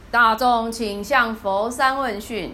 大众请向佛三问讯。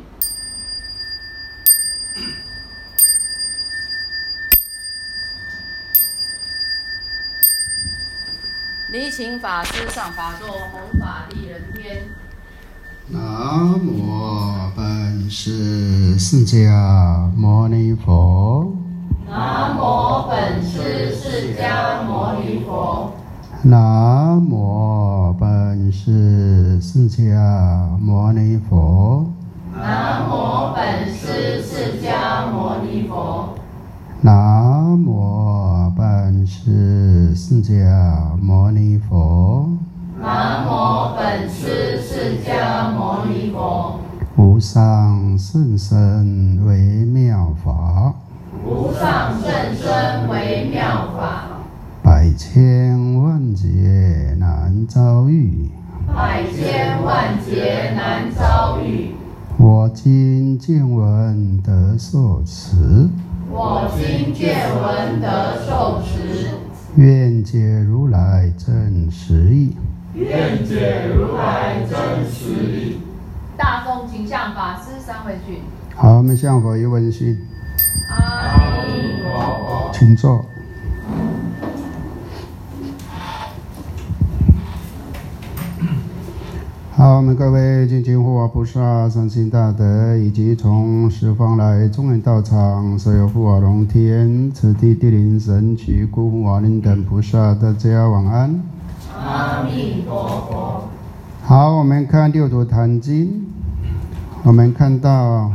礼请法师上法座，弘法利人天。 南无本师释迦牟尼佛。 南无本师释迦牟尼佛。 南无本师释迦牟尼佛。 南无本师释迦牟尼佛。 南无本师释迦牟尼佛。 南无本师释迦牟尼佛。 无上甚深微妙法， 无上甚深微妙法， 百千万劫难遭遇。 百千万劫难遭遇。 我今见闻得受持， 我今见闻得受持， 愿解如来真实义。 愿解如来真实义。大众请向法师三问讯。 好，我们向佛一问讯。 阿弥陀佛。 请坐。好，我们各位敬请护法菩萨、善心大德，以及从十方来中原道场所有护法龙天、此地地灵神祇、孤护法灵等菩萨，大家晚安。 阿弥陀佛。 好，我们看六祖坛经，我们看到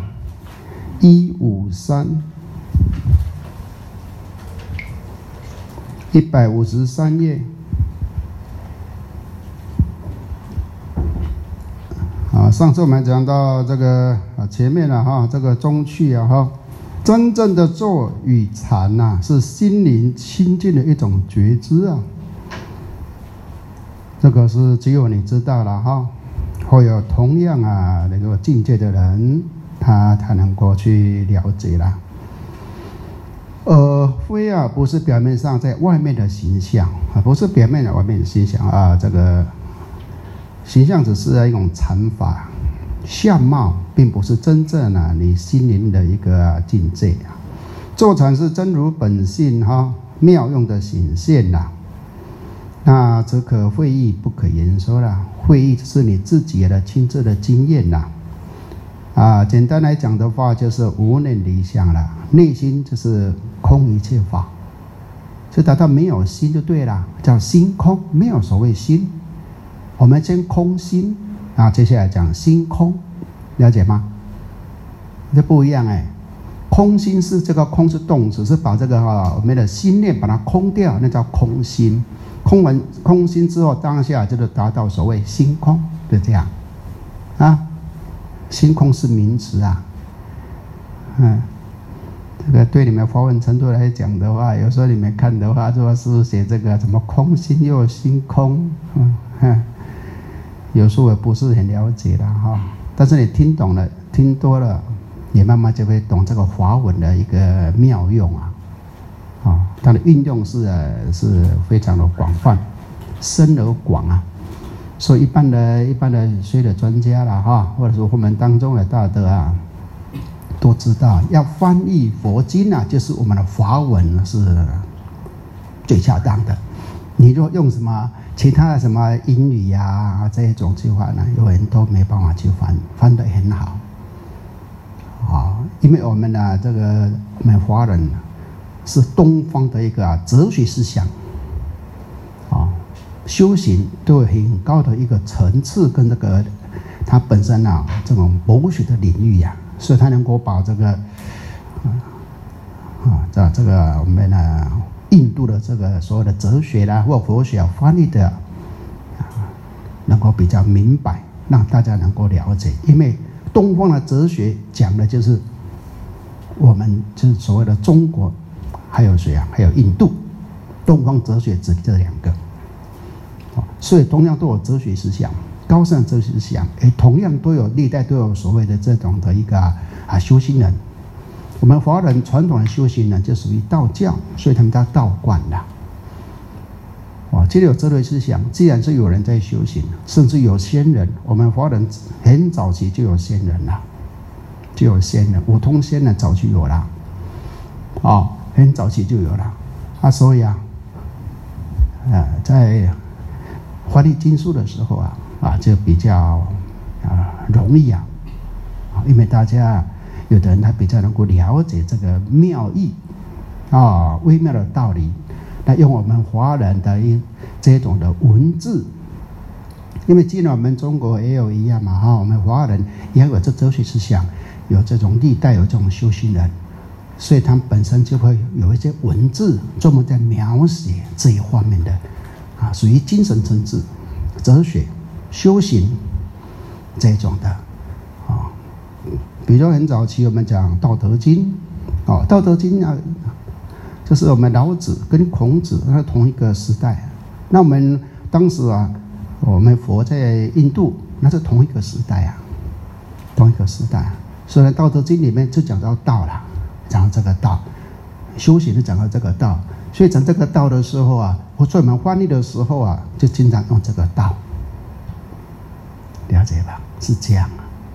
153页。上次我们讲到这个前面了哈，这个中趣啊哈，真正的坐与禅呐，是心灵清净的一种觉知啊。这个是只有你知道了哈，会有同样那个境界的人，他才能够去了解啦。非不是表面上在外面的形象啊，不是表面的外面的形象啊，这个形象只是一种禅法，相貌并不是真正你心灵的一个境界啊。坐禅是真如本性哈，妙用的显现啦。那只可会意不可言说啦，会意是你自己的亲自的经验啦。简单来讲的话，就是无念离相啦，内心就是空一切法，就达到没有心就对了，叫心空，没有所谓心。我们先空心接下来讲心空，了解吗？这不一样空心是这个空是动词，是把这个我们的心念把它空掉，那叫空心。空心之后，当下就是达到所谓心空，就这样心空是名词这个对你们华文程度来讲的话，有时候你们看的话，说是写这个什么空心又心空，有时候也不是很了解的哈。但是你听懂了，听多了，也慢慢就会懂这个华文的一个妙用它的运用是非常的广泛，深而广所以一般的学的专家啦或者说我们当中的大德都知道，要翻译佛经就是我们的华文是最恰当的。你若用什么其他的什么英语这一种去翻有人都没办法去翻得很好因为我们这个我们华人是东方的一个哲学思想修行都有很高的一个层次，跟这个它本身这种博学的领域所以它能够把这个这个我们印度的这个所有的哲学或佛学翻译的能够比较明白，让大家能够了解。因为东方的哲学讲的就是我们就是所谓的中国，还有谁还有印度，东方哲学指这两个所以同样都有哲学思想，高尚哲学思想同样都有历代都有所谓的这种的一个修行人。我们华人传统的修行人就属于道教，所以他们叫道观这里有哲学思想，既然是有人在修行，甚至有仙人，我们华人很早期就有仙人了，就有仙人，五通仙人早就有了，很早期就有了，所以在翻译经书的时候就比较容易因为大家有的人他比较能够了解这个妙义微妙的道理，那用我们华人的这种的文字，因为既然我们中国也有一样嘛我们华人也有这哲学思想，有这种历代有这种修行人，所以他们本身就会有一些文字专门在描写这一方面的属于精神层次、哲学、修行这种的比如很早期我们讲《道德经》《道德经》就是我们老子跟孔子那同一个时代，那我们当时我们佛在印度那是同一个时代同一个时代，所以《道德经》里面就讲到道了，讲到这个道，修行就讲到这个道，所以讲这个道的时候或者我们翻译的时候就经常用这个道，了解吧？是这样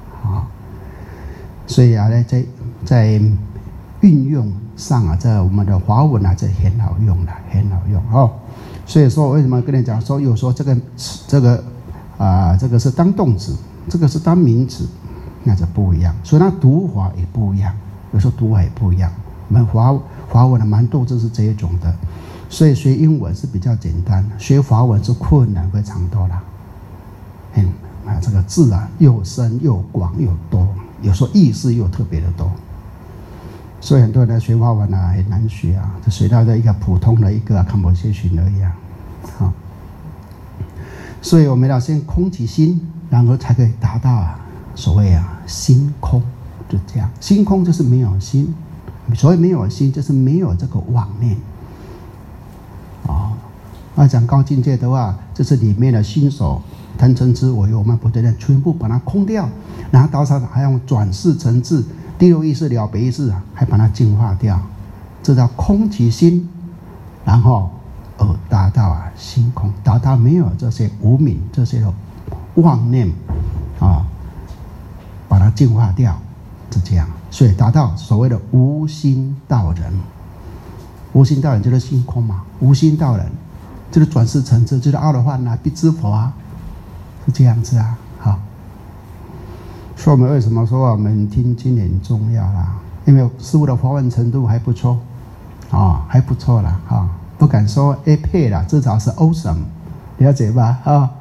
所以在运用上在我们的华文这很好用的，很好用所以说为什么跟你讲说，有时候这个是当动词，这个是当名词，那就不一样，所以它读法也不一样，有时候读法也不一样。我们华文的蛮多就是这一种的，所以学英文是比较简单，学华文是困难非常多的。这个字又深又广又多，有时候意思又特别的多，所以很多人学华文很难学就学到一个普通的一个 conversation 而已所以我们要先空其心，然后才可以达到所谓心空，就这样。心空就是没有心，所谓没有心就是没有这个妄念讲高境界的话，就是里面的心所贪嗔痴我慢不对的全部把它空掉，然后到上还用转世成智，第六意识了别意识还把它净化掉，这叫空其心，然后达到心空，达到没有这些无明这些妄念把它净化掉，是这样，所以达到所谓的无心道人。无心道人就是心空嘛，无心道人就是转世成智，就是阿罗汉必知佛是这样子好。所以我们为什么说我们听经很重要因为师父的华文程度还不错还不错不敢说 A 配啦，至少是 awesome， 了解吧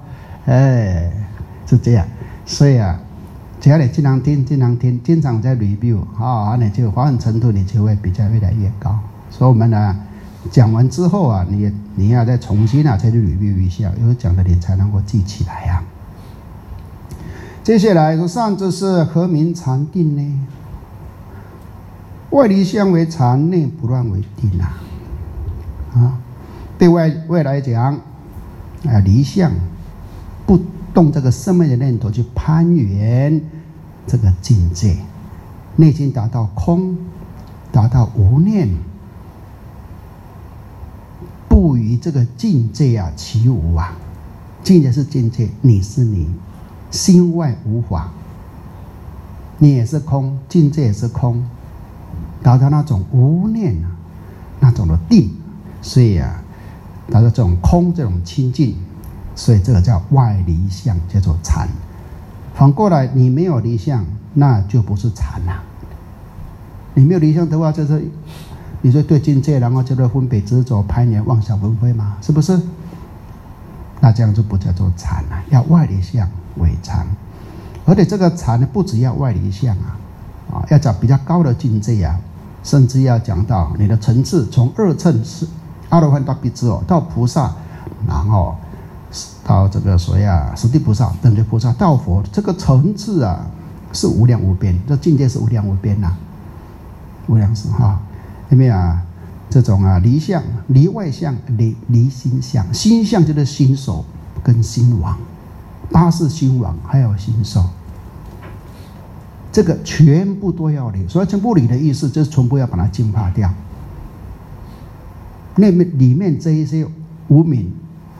是这样。所以只要你经常听经常在 review 你就华文程度你就会比较越来越高。所以我们讲完之后你要再重新再去 review 一下，有讲的你才能够记起来接下来说上这是何名禅定呢？外离相为禅，内不乱为定对外来讲离相不动这个生命的念头去攀缘这个境界，内心达到空，达到无念，不与这个境界起舞境界是境界，你是你，心外无法，你也是空，境界也是空，达到那种无念那种的定，所以达到这种空，这种清净，所以这个叫外离相，叫做禅。反过来你没有离相，那就不是禅你没有离相的话，就是你就对境界，然后就会分别执着攀缘妄想纷飞嘛，是不是？那这样就不叫做禅要外离相为禅。而且这个禅不只要外离相要讲比较高的境界甚至要讲到你的层次，从二乘阿罗汉到辟支到菩萨，然后到这个所谓十地菩萨、等觉菩萨到佛，这个层次是无量无边，这境界是无量无边无量是因为这种离相、离外相、离心相，心相就是心手跟心王，八识心王还有心手，这个全部都要离。所以全部离的意思就是全部要把它净化掉。那里面这一些无明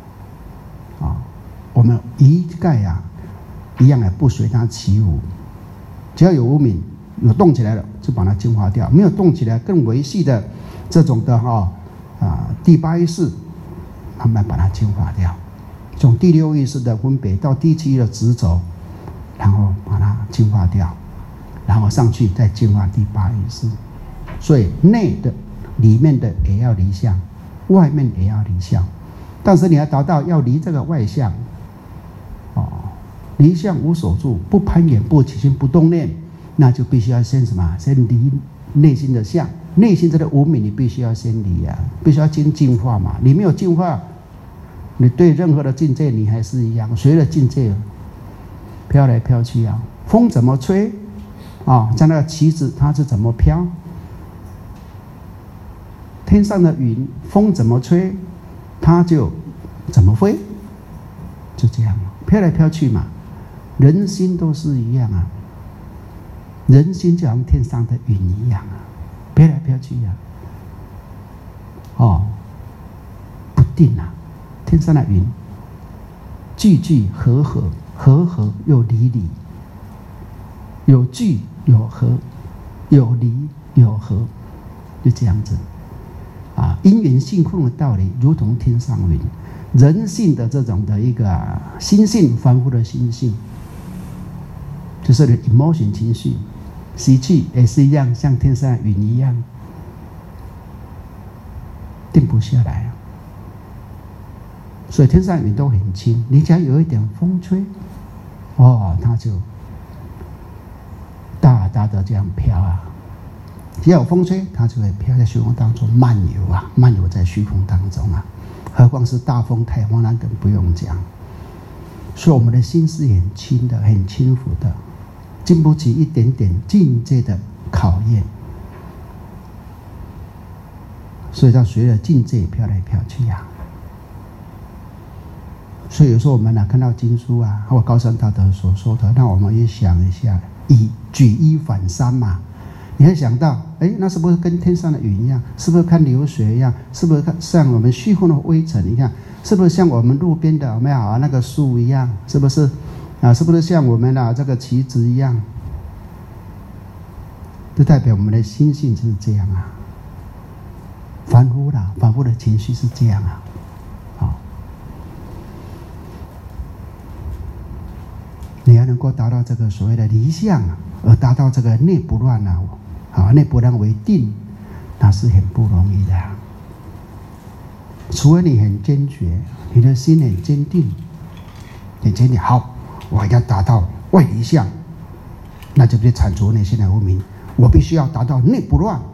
啊，我们一概啊，一样的不随它起舞。只要有无明有动起来了，就把它净化掉；没有动起来，更维系的这种的第八意识，慢慢把它净化掉。从第六意识的分别到第七的执着，然后把它净化掉，然后上去再净化第八意识。所以内的、里面的也要离相，外面也要离相。但是你要达到要离这个外相，离相无所住，不攀缘，不起心，不动念，那就必须要先什么？先离内心的相，内心这个无明，你必须要先离啊，必须要先净化嘛。你没有净化，你对任何的境界，你还是一样，随着境界飘来飘去啊。风怎么吹啊？像那个旗子，它是怎么飘？天上的云，风怎么吹，它就怎么飞，就这样飘来飘去嘛。人心都是一样啊，人心就像天上的云一样啊，飘来飘去啊，不定啊。天上的云，聚聚合合，合合又离离，有聚有合，有离有合，就这样子啊。因缘性空的道理，如同天上云。人性的这种的一个心性，凡夫的心性，就是你 emotion 情绪，习气也是一样，像天上的云一样，定不下来。所以天上云都很轻，你只要有一点风吹，它就大大的这样飘啊。只要有风吹，它就会飘在虚空当中漫游啊，漫游在虚空当中啊。何况是大风台风，那更不用讲。所以我们的心是很轻的，很轻浮的，经不起一点点境界的考验。所以它随着境界飘来飘去啊。所以有时候我们看到经书啊，或高僧大德所说的，那我们也想一下，举一反三嘛。你会想到，那是不是跟天上的云一样？是不是看流水一样？是不是像我们虚空的微尘一样？是不是像我们路边的那个树一样？是不是啊？是不是像我们这个旗子一样？就代表我们的心性就是这样啊。凡夫的情绪是这样啊。你要能够达到这个所谓的离相，而达到这个内不乱内不乱为定，那是很不容易的。除非你很坚决，你的心很坚定，很坚定。好，我要达到外离相，那就得铲除内心的无明。我必须要达到内不乱，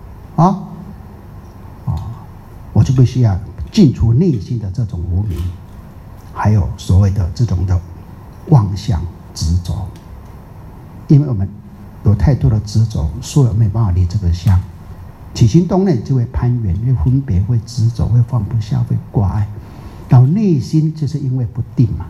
我就必须要尽除内心的这种无明，还有所谓的这种的妄想执着。因为我们有太多的执着，所以没办法离这个相。起心动念就会攀缘，会分别，会执着，会放不下，会挂碍。然后内心就是因为不定嘛。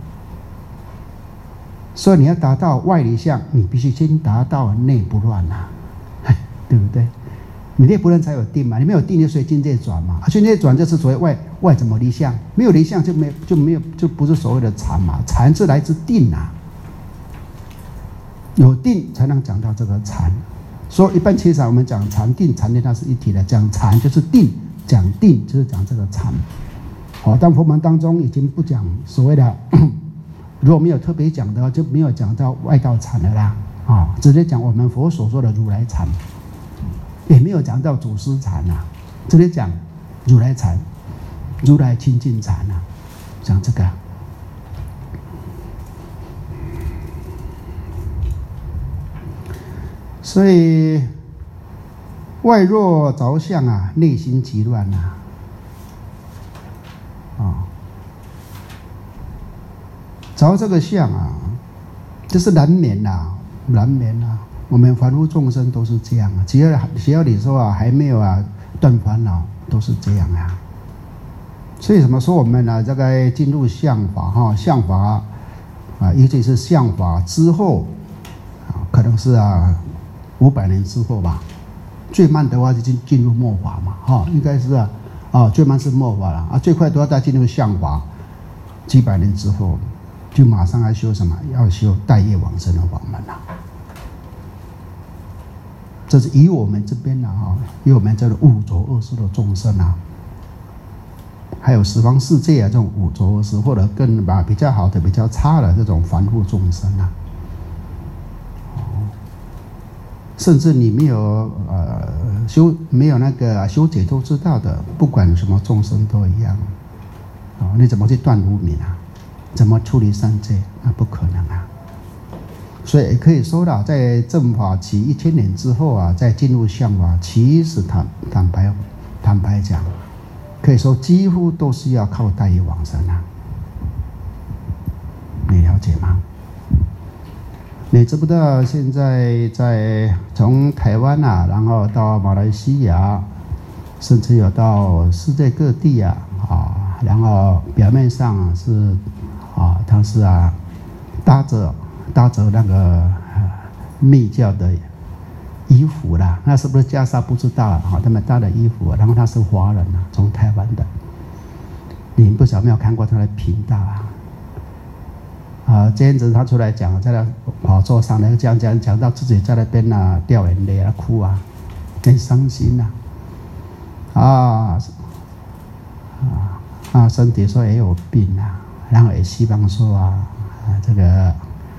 所以你要达到外离相，你必须先达到内不乱对不对？你内不乱才有定嘛，你没有定就随境界转嘛。境界转就是所谓外怎么离相，没有离相就不是所谓的禅嘛。禅是来自定啊。有定才能讲到这个禅，所以一般其实我们讲禅定它是一体的，讲禅就是定，讲定就是讲这个禅。但佛门当中已经不讲所谓的，如果没有特别讲的话，就没有讲到外道禅了啦，直接讲我们佛所说的如来禅，也没有讲到祖师禅直接讲如来禅，如来清净禅讲这个。所以外若着相内心即乱着这个相这是难免难免我们凡夫众生都是这样只要你说还没有断烦恼，都是这样所以怎么说我们这个进入相法相法尤其是相法之后可能是500年之后吧，最慢的话就进入末法嘛，应该是最慢是末法了最快都要再进入相法， 几百年之后，就马上要修什么？要修带业往生的法门了。这是以我们这边的以我们这个五浊恶世的众生啊，还有十方世界啊，这种五浊恶世或者更比较好的、比较差的这种凡夫众生啊，甚至你没有没有那个修解脱之道的，不管什么众生都一样。你怎么去断无明啊？怎么处理三界？那不可能啊！所以可以说了，在正法期1000年之后啊，再进入相法，其实坦白讲，可以说几乎都是要靠带业往生啊。你了解吗？你知不知道现在从台湾啊，然后到马来西亚，甚至有到世界各地啊，然后表面上是他是搭着那个密教的衣服啦，那是不是袈裟不知道他们搭的衣服，然后他是华人从台湾的，你不晓得没有看过他的频道今天子他出来讲，在那宝座上呢讲到自己在那边掉眼泪哭很伤心身体说也有病然后也希望说这个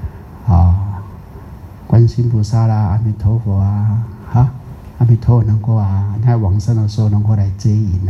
观世音菩萨啦、阿弥陀佛阿弥陀佛能够他往生的时候能够来接引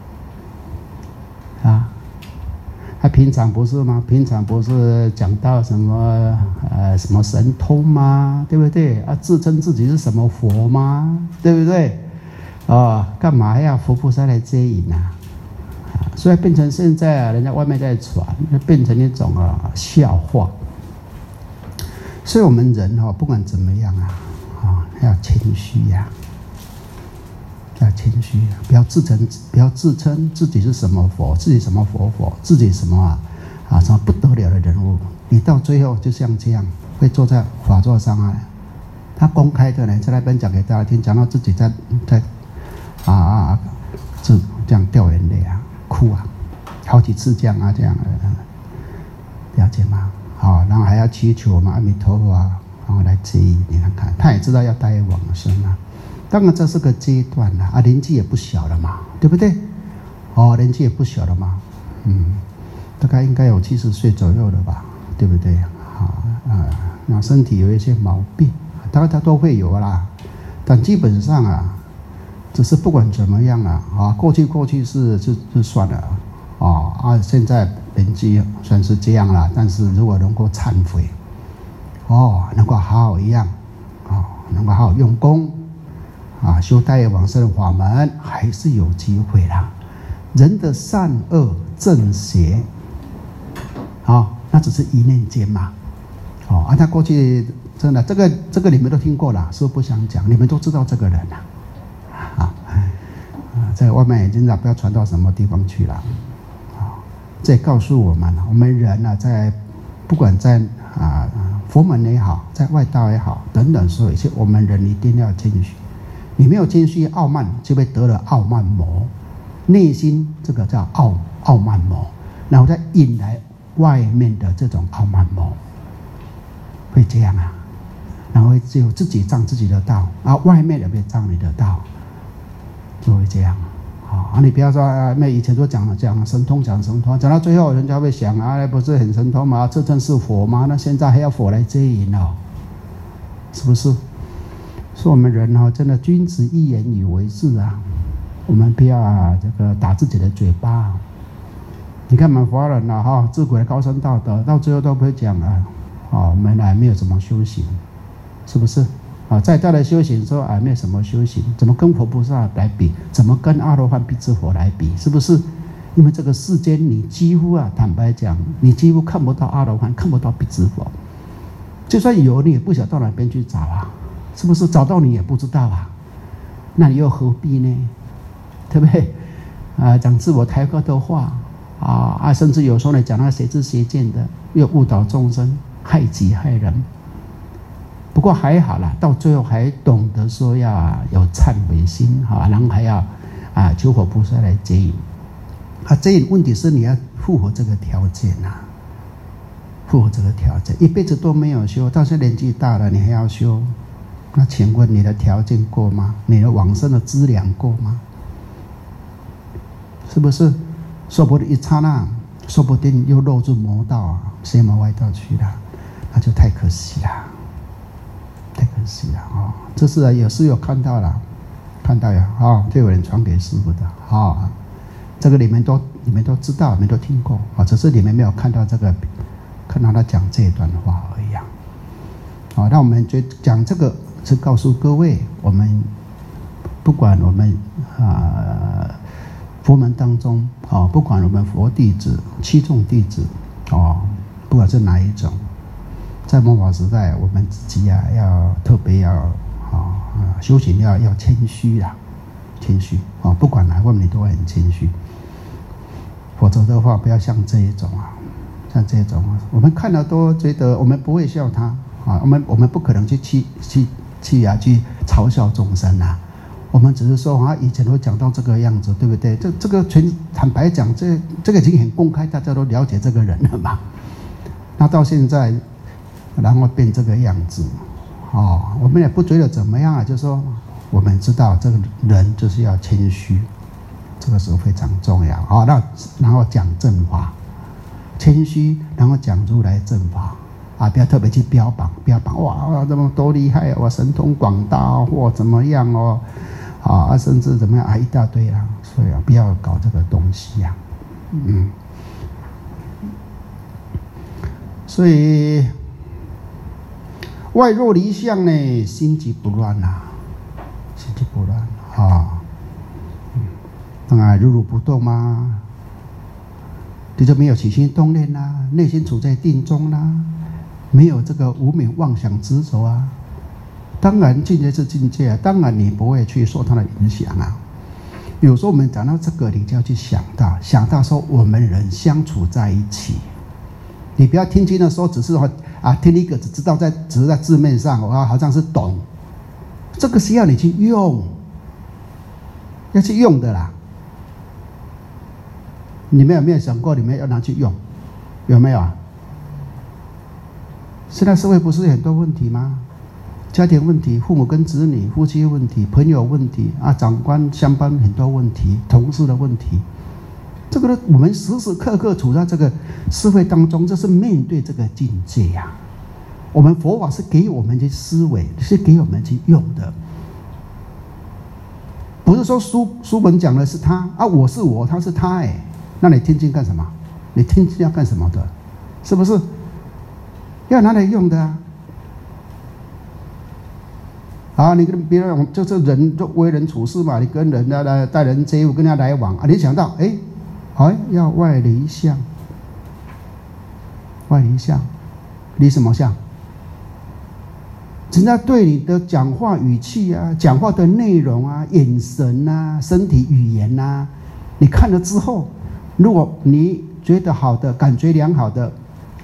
他平常不是吗？平常不是讲到什么神通吗？对不对？自称自己是什么佛吗？对不对？干嘛要佛菩萨来接引所以变成现在人家外面在传，变成一种笑话。所以我们人不管怎么样要谦虚要谦虚不要自称自己是什么佛，自己什么佛，自己什么什么不得了的人物。你到最后就像这样，会坐在法座上他公开的呢，在那边讲给大家听，讲到自己在这样掉眼泪哭好几次这样了解吗？然后还要祈求阿弥陀佛然后来接引。你看他也知道要带业往生当然这是个阶段年纪也不小了嘛，对不对？年纪也不小了嘛，大概应该有70岁左右了吧，对不对？那身体有一些毛病，大概他都会有啦，但基本上只是不管怎么样过去是算了现在年纪算是这样了，但是如果能够忏悔能够好好一样能够好好用功修带业往生的法门，还是有机会啦。人的善恶正邪那只是一念间嘛他过去真的这个你们都听过了，是不想讲，你们都知道这个人在外面已经不要传到什么地方去了这也告诉我们我们人在不管在佛门也好，在外道也好等等所有一切，我们人一定要谦虚。你没有谦虚傲慢，就被得了傲慢魔，内心这个叫傲慢魔，然后再引来外面的这种傲慢魔，会这样然后只有自己障自己的道外面也被障你的道，就会这样你不要说以前都讲神通，讲到最后人家会想不是很神通吗？这真是佛吗？那现在还要佛来接引是不是？说我们人真的君子一言以为治我们不要这个打自己的嘴巴你看我们华人自古的高深道德，到最后都不会讲我们没有什么修行，是不是？再大的修行说没有什么修行，怎么跟佛菩萨来比？怎么跟阿罗汉辟支佛来比？是不是？因为这个世间你几乎坦白讲，你几乎看不到阿罗汉，看不到辟支佛，就算有你也不晓得到哪边去找是不是？找到你也不知道那你又何必呢？对不对？讲自我抬高的话甚至有时候呢讲那邪知邪见的，又误导众生，害己害人。不过还好啦，到最后还懂得说要有忏悔心然后还要求佛菩萨来接引接引。问题是你要符合这个条件啊，符合这个条件，一辈子都没有修，到现在年纪大了，你还要修，那请问你的条件够吗？你的往生的资粮够吗？是不是？说不定一刹那，说不定又落入魔道啊，邪魔歪道去了，那就太可惜了，太可惜了啊！这是有师友看到了，看到呀啊，就有人传给师父的啊，这个你们都知道，你们都听过啊，只是你们没有看到这个，看到他讲这一段话而已啊。好，那我们就讲这个是告诉各位，我们不管我们佛门当中啊，不管我们佛弟子、七众弟子啊，不管是哪一种，在末法时代，我们自己啊要特别要修行要谦虚啦，谦虚啊，不管哪一方面你都会很谦虚，否则的话不要像这一种啊，像这种啊，我们看了都觉得我们不会笑他啊，我们不可能去嘲笑众生啊。我们只是说以前都讲到这个样子，对不对？这个坦白讲，这个已经很公开，大家都了解这个人了嘛。那到现在，然后变这个样子，我们也不觉得怎么样啊。就是说，我们知道这个人就是要谦虚，这个是非常重要啊。那然后讲正法，谦虚，然后讲如来正法。不要特别去标榜哇，这么多厉害，我神通广大或怎么样哦，甚至怎么样一大堆啊，所以不要搞这个东西呀，所以外若离相呢，心即不乱呐，心即不乱当然如如不动嘛，你就没有起心动念啦，内心处在定中啦。没有这个无明妄想执着啊，当然境界是境界啊，当然你不会去受它的影响啊。有时候我们讲到这个，你就要去想到说我们人相处在一起，你不要听经的时候只是说听一个只是在字面上好像是懂，这个是要你去用，要去用的啦。你们有没有想过你们要拿去用？有没有啊？现在社会不是很多问题吗？家庭问题、父母跟子女、夫妻问题、朋友问题长官相班很多问题、同事的问题，这个我们时时刻刻处在这个社会当中，这是面对这个境界呀。我们佛法是给我们去思维，是给我们去用的，不是说书本讲的是他我是我，他是他那你听经干什么？你听经要干什么的？是不是？要拿来用的你跟别人就是人，就为人处事嘛，你跟人家待人接物，跟人家来往你想到要外离相，外离相，离什么相？人家对你的讲话语气讲话的内容眼神身体语言你看了之后，如果你觉得好的，感觉良好的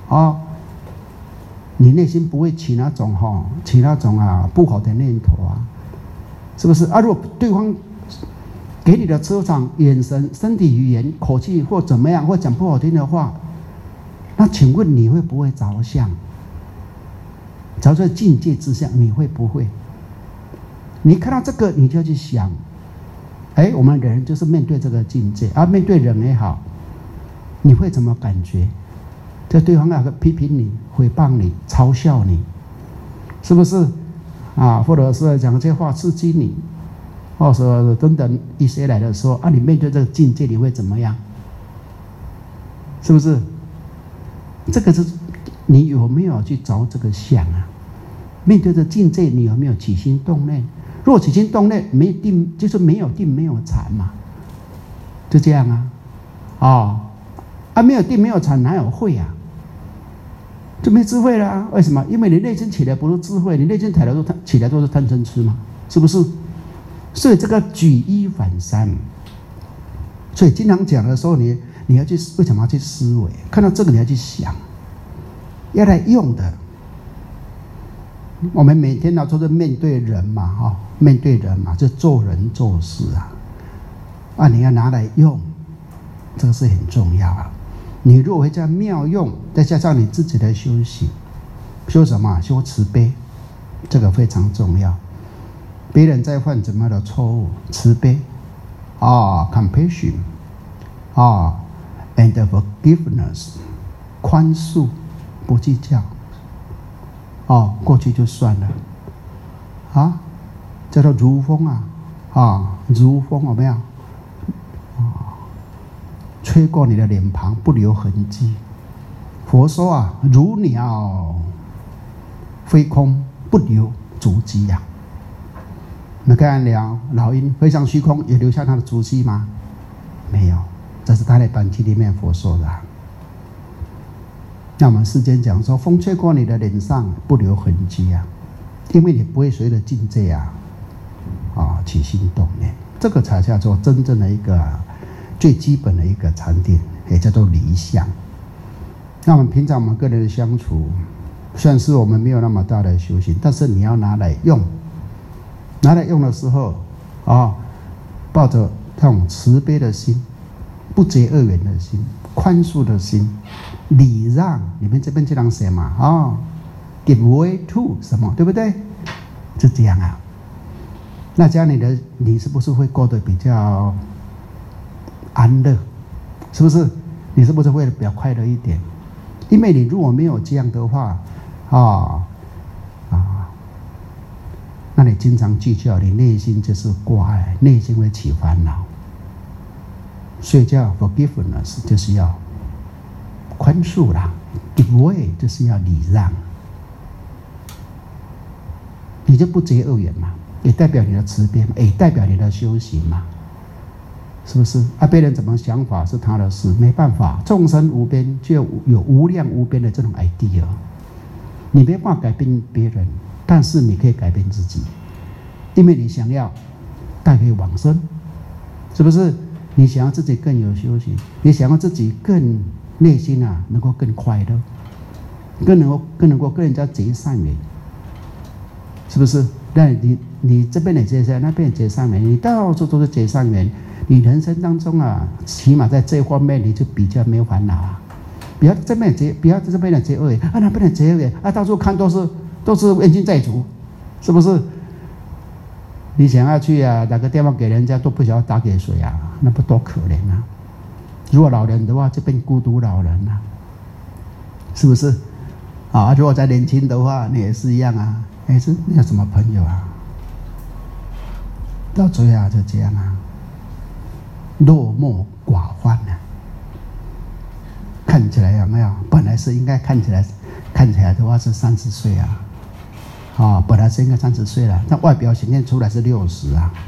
你内心不会起那种不好的念头是不是如果对方给你的磁场、眼神、身体语言、口气或怎么样，或讲不好听的话，那请问你会不会着相？着在境界之下，你会不会？你看到这个，你就要去想，我们人就是面对这个境界面对人也好，你会怎么感觉？这对方批评你、诽谤你、嘲笑你，是不是或者是讲这些话刺激你，或者等等一些来的时候你面对这个境界，你会怎么样？是不是？这个是你有没有去着这个相面对这境界，你有没有起心动念？如果起心动念没定，就是没有定没有禅嘛，就这样没有定没有禅，哪有慧就没智慧了为什么？因为你内心起来不是智慧，你内心起来都是贪嗔痴嘛，是不是？所以这个举一反三，所以经常讲的时候，你要去为什么要去思维？看到这个你要去想，要来用的。我们每天都是面对人嘛，面对人嘛，就做人做事你要拿来用，这个是很重要你如果会加妙用，再加上你自己的修行，修什么？修慈悲，这个非常重要。别人在犯怎么样的错误，慈悲compassion and forgiveness， 宽恕，不计较，过去就算了叫做如风如风有没有？吹过你的脸庞，不留痕迹。佛说如鸟飞空，不留足迹呀。你看老鹰飞上虚空，也留下它的足迹吗？没有，这是他在本经里面佛说的。那我们世间讲说，风吹过你的脸上，不留痕迹因为你不会随着境界起心动念，这个才叫做真正的一个最基本的一个禅定，也叫做离相。那我们平常我们个人的相处，虽然是我们没有那么大的修行，但是你要拿来用的时候抱着这种慈悲的心，不结恶缘的心，宽恕的心，礼让，你们这边这样写嘛give way to 什么，对不对？就这样那这样你是不是会过得比较安乐？是不是？你是不是会比较快乐一点？因为你如果没有这样的话那你经常计较，你内心就是挂碍，内心会起烦恼。所以叫 forgiveness， 就是要宽恕啦 ，give way 就是要礼让，你就不结恶缘嘛，也代表你的慈悲嘛，也代表你的修行嘛，是不是？别人怎么想法是他的事，没办法，众生无边，就有无量无边的这种 idea， 你没办法改变别人。但是你可以改变自己，因为你想要带回往生，是不是？你想要自己更有修行，你想要自己更内心能够更快乐，更能够跟人家结善缘，是不是？那你这边也结善，那边也结善缘，你到处都是结善缘，你人生当中起码在这方面你就比较没有烦恼不要这边结，不要这边的结恶缘那边的结恶缘到处看都是冤亲债主，是不是？你想要去哪个地方给人家都不晓得打给谁那不多可怜如果老人的话，就变孤独老人是不是？如果再年轻的话，你也是一样是你有什么朋友到最后就这样落寞寡欢看起来有没有？本来是应该看起来的话是30岁本来是应该30岁了，但外表显现出来是60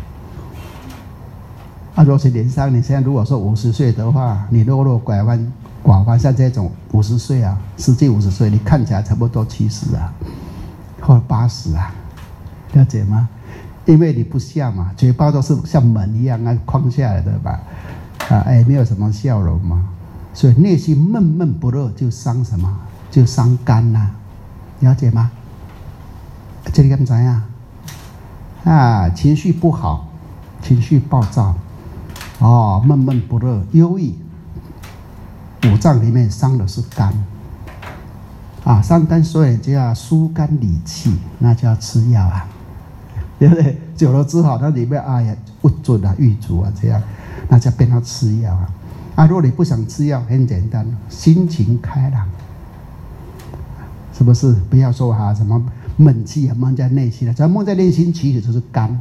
如果是脸上，你现在如果说50岁的话，你落落寡欢，像这种50岁实际50岁，你看起来差不多70或80了解吗？因为你不像嘛，嘴巴都是像门一样框下来的吧，没有什么笑容嘛，所以内心闷闷不乐，就伤什么？就伤肝了解吗？这里怎么样情绪不好，情绪暴躁闷闷不乐，忧郁，五脏里面伤的是肝伤肝，所以就要疏肝理气，那就要吃药对不对？久了之后，那里面不准郁阻这样，那就变成吃药如果你不想吃药，很简单，心情开朗，是不是？不要说什么闷气闷在内心只要闷在内心，其实就是肝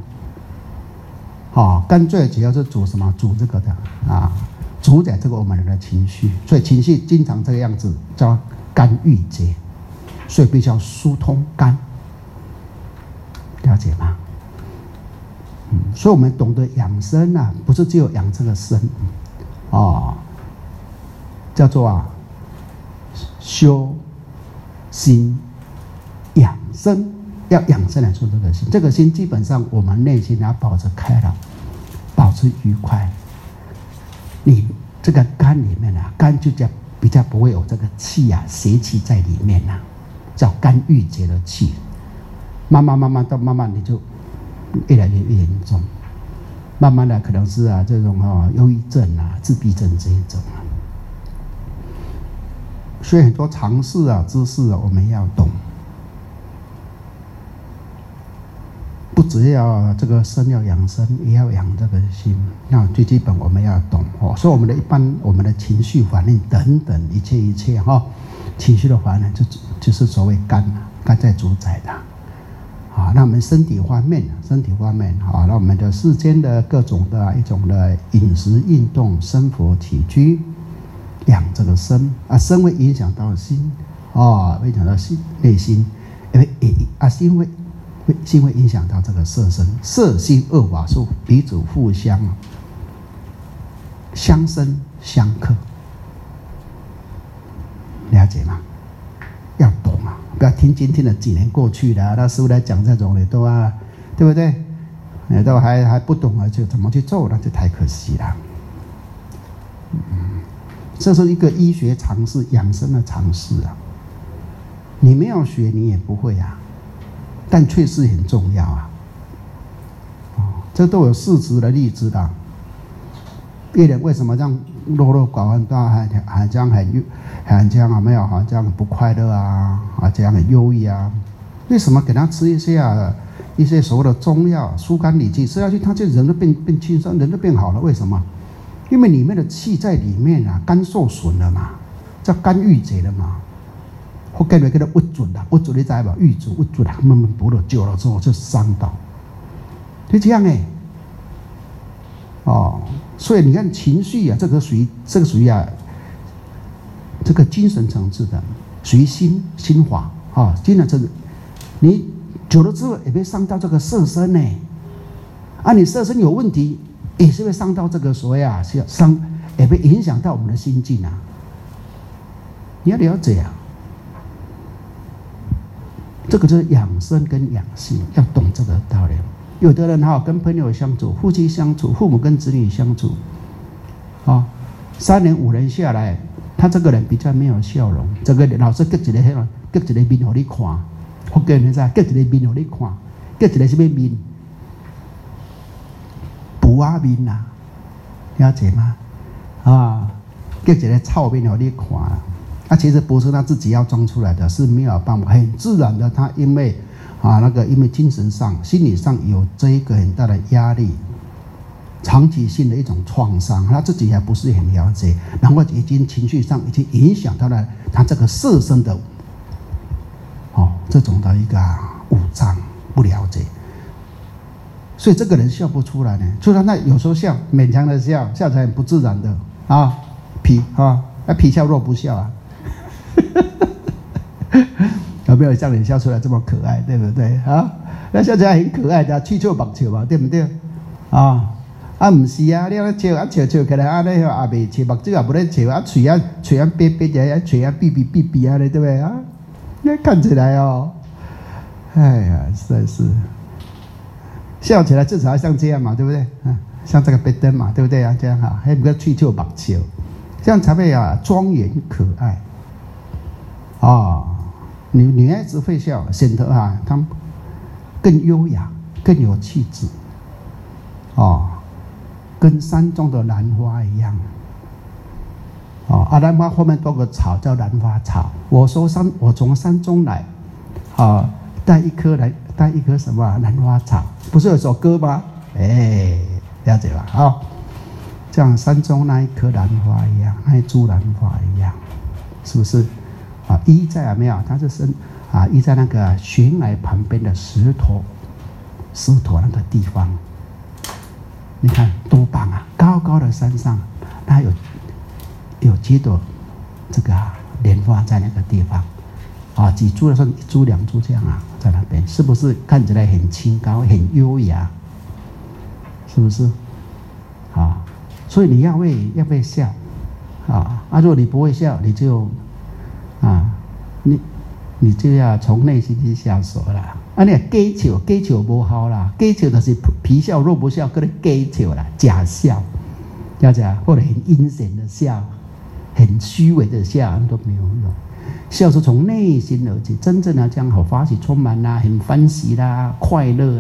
肝最主要是主什么？主这个的主宰这个我们人的情绪，所以情绪经常这个样子叫肝郁结，所以必须要疏通肝，了解吗？所以我们懂得养生不是只有养这个身叫做修心养生，要养生来做这个心。这个心基本上我们内心要保持开朗，保持愉快。你这个肝里面肝就比较不会有这个气邪气在里面叫肝郁结的气。慢慢你就越来越严重，慢慢的可能是这种忧郁症自闭症这一种所以很多常识啊、知识啊，我们要懂。不只要这个身要养生，也要养这个心。那最基本我们要懂哦。所以我们的情绪反应等等一切哈，情绪的反应就是所谓肝在主宰的。啊，那我们身体方面啊，那我们的世间的各种的一种的饮食、运动、生活起居，养这个身啊，身会影响到心啊，会影响到内心，心会影响到这个色身，色心二法是彼此互相相生相克，了解吗？要懂啊！不要听今天的几年过去了，那师父来讲这种的都啊，对不对？都还不懂啊，就怎么去做，那就太可惜了。这是一个医学常识、养生的常识啊。你没有学，你也不会啊，但确实很重要啊。这都有事实的例子的。别人为什么这样落落寡欢，还这样很这样没有，好像这样不快乐啊，这样很忧郁啊？为什么给他吃一些所谓的中药、疏肝理气，吃下去他就人都变轻松，人都变好了？为什么？因为里面的气在里面啊，肝受损了嘛，叫肝郁结了嘛。或给他郁准了，郁准你知吧？郁准了，慢慢补了久了之后就伤到，就这样所以你看情绪啊，这个属于啊，这个精神层次的，属于心法啊，精神层次。你久了之后也会伤到这个色身呢，你色身有问题，也是会伤到这个所谓啊，也会影响到我们的心境啊。你要了解啊，这个就是养生跟养性，要懂这个道理。有的人跟朋友相处、夫妻相处、父母跟子女相处，3年5年下来，他这个人比较没有笑容。这个老师割一个面给你看，我跟你讲，割一个面给你看，割一个什么面？补啊面啊，了解吗？割一个臭面给你看。其实不是他自己要装出来的，是没有办法，很自然的。他因为因为精神上、心理上有这一个很大的压力，长期性的一种创伤，他自己还不是很了解，然后已经情绪上已经影响到了他这个色身的这种的一个五脏不了解，所以这个人笑不出来呢。就算他有时候笑，勉强的笑，笑起来很不自然的皮笑肉不笑啊。有没有像你笑出来这么可爱，对不对那笑起来很可爱的，去笑目笑嘛，对不对不是啊，你笑起来那也未笑目睭也不能笑嘴憋憋的，嘴闭的，对不对那看起来哎呀，实在是笑起来至少要像这样嘛，对不对像这个贝登嘛，对不对这样还不要去笑目笑，这样才会庄严可爱女孩子会笑，显得她们更优雅、更有气质跟山中的兰花一样兰花后面多个草叫兰花草。我从山中来带一颗什么兰花草，不是有首歌吗？了解吧像山中那一颗兰花一样，那一株兰花一样，是不是依在没有？它就是依在那个悬崖旁边的石头那个地方，你看多棒啊！高高的山上，它有几朵这个莲花在那个地方几株的时候，1株2株这样在那边，是不是看起来很清高、很优雅？是不是所以你要会笑如果你不会笑，你就你就要从内心去下手啦。你假笑不好啦，假笑就是皮笑肉不笑，跟你假笑啦，假笑，了解或者很阴险的笑，很虚伪的笑，都没有用。笑是从内心而起，真正的这样好欢喜充满啦，很欢喜啦，快乐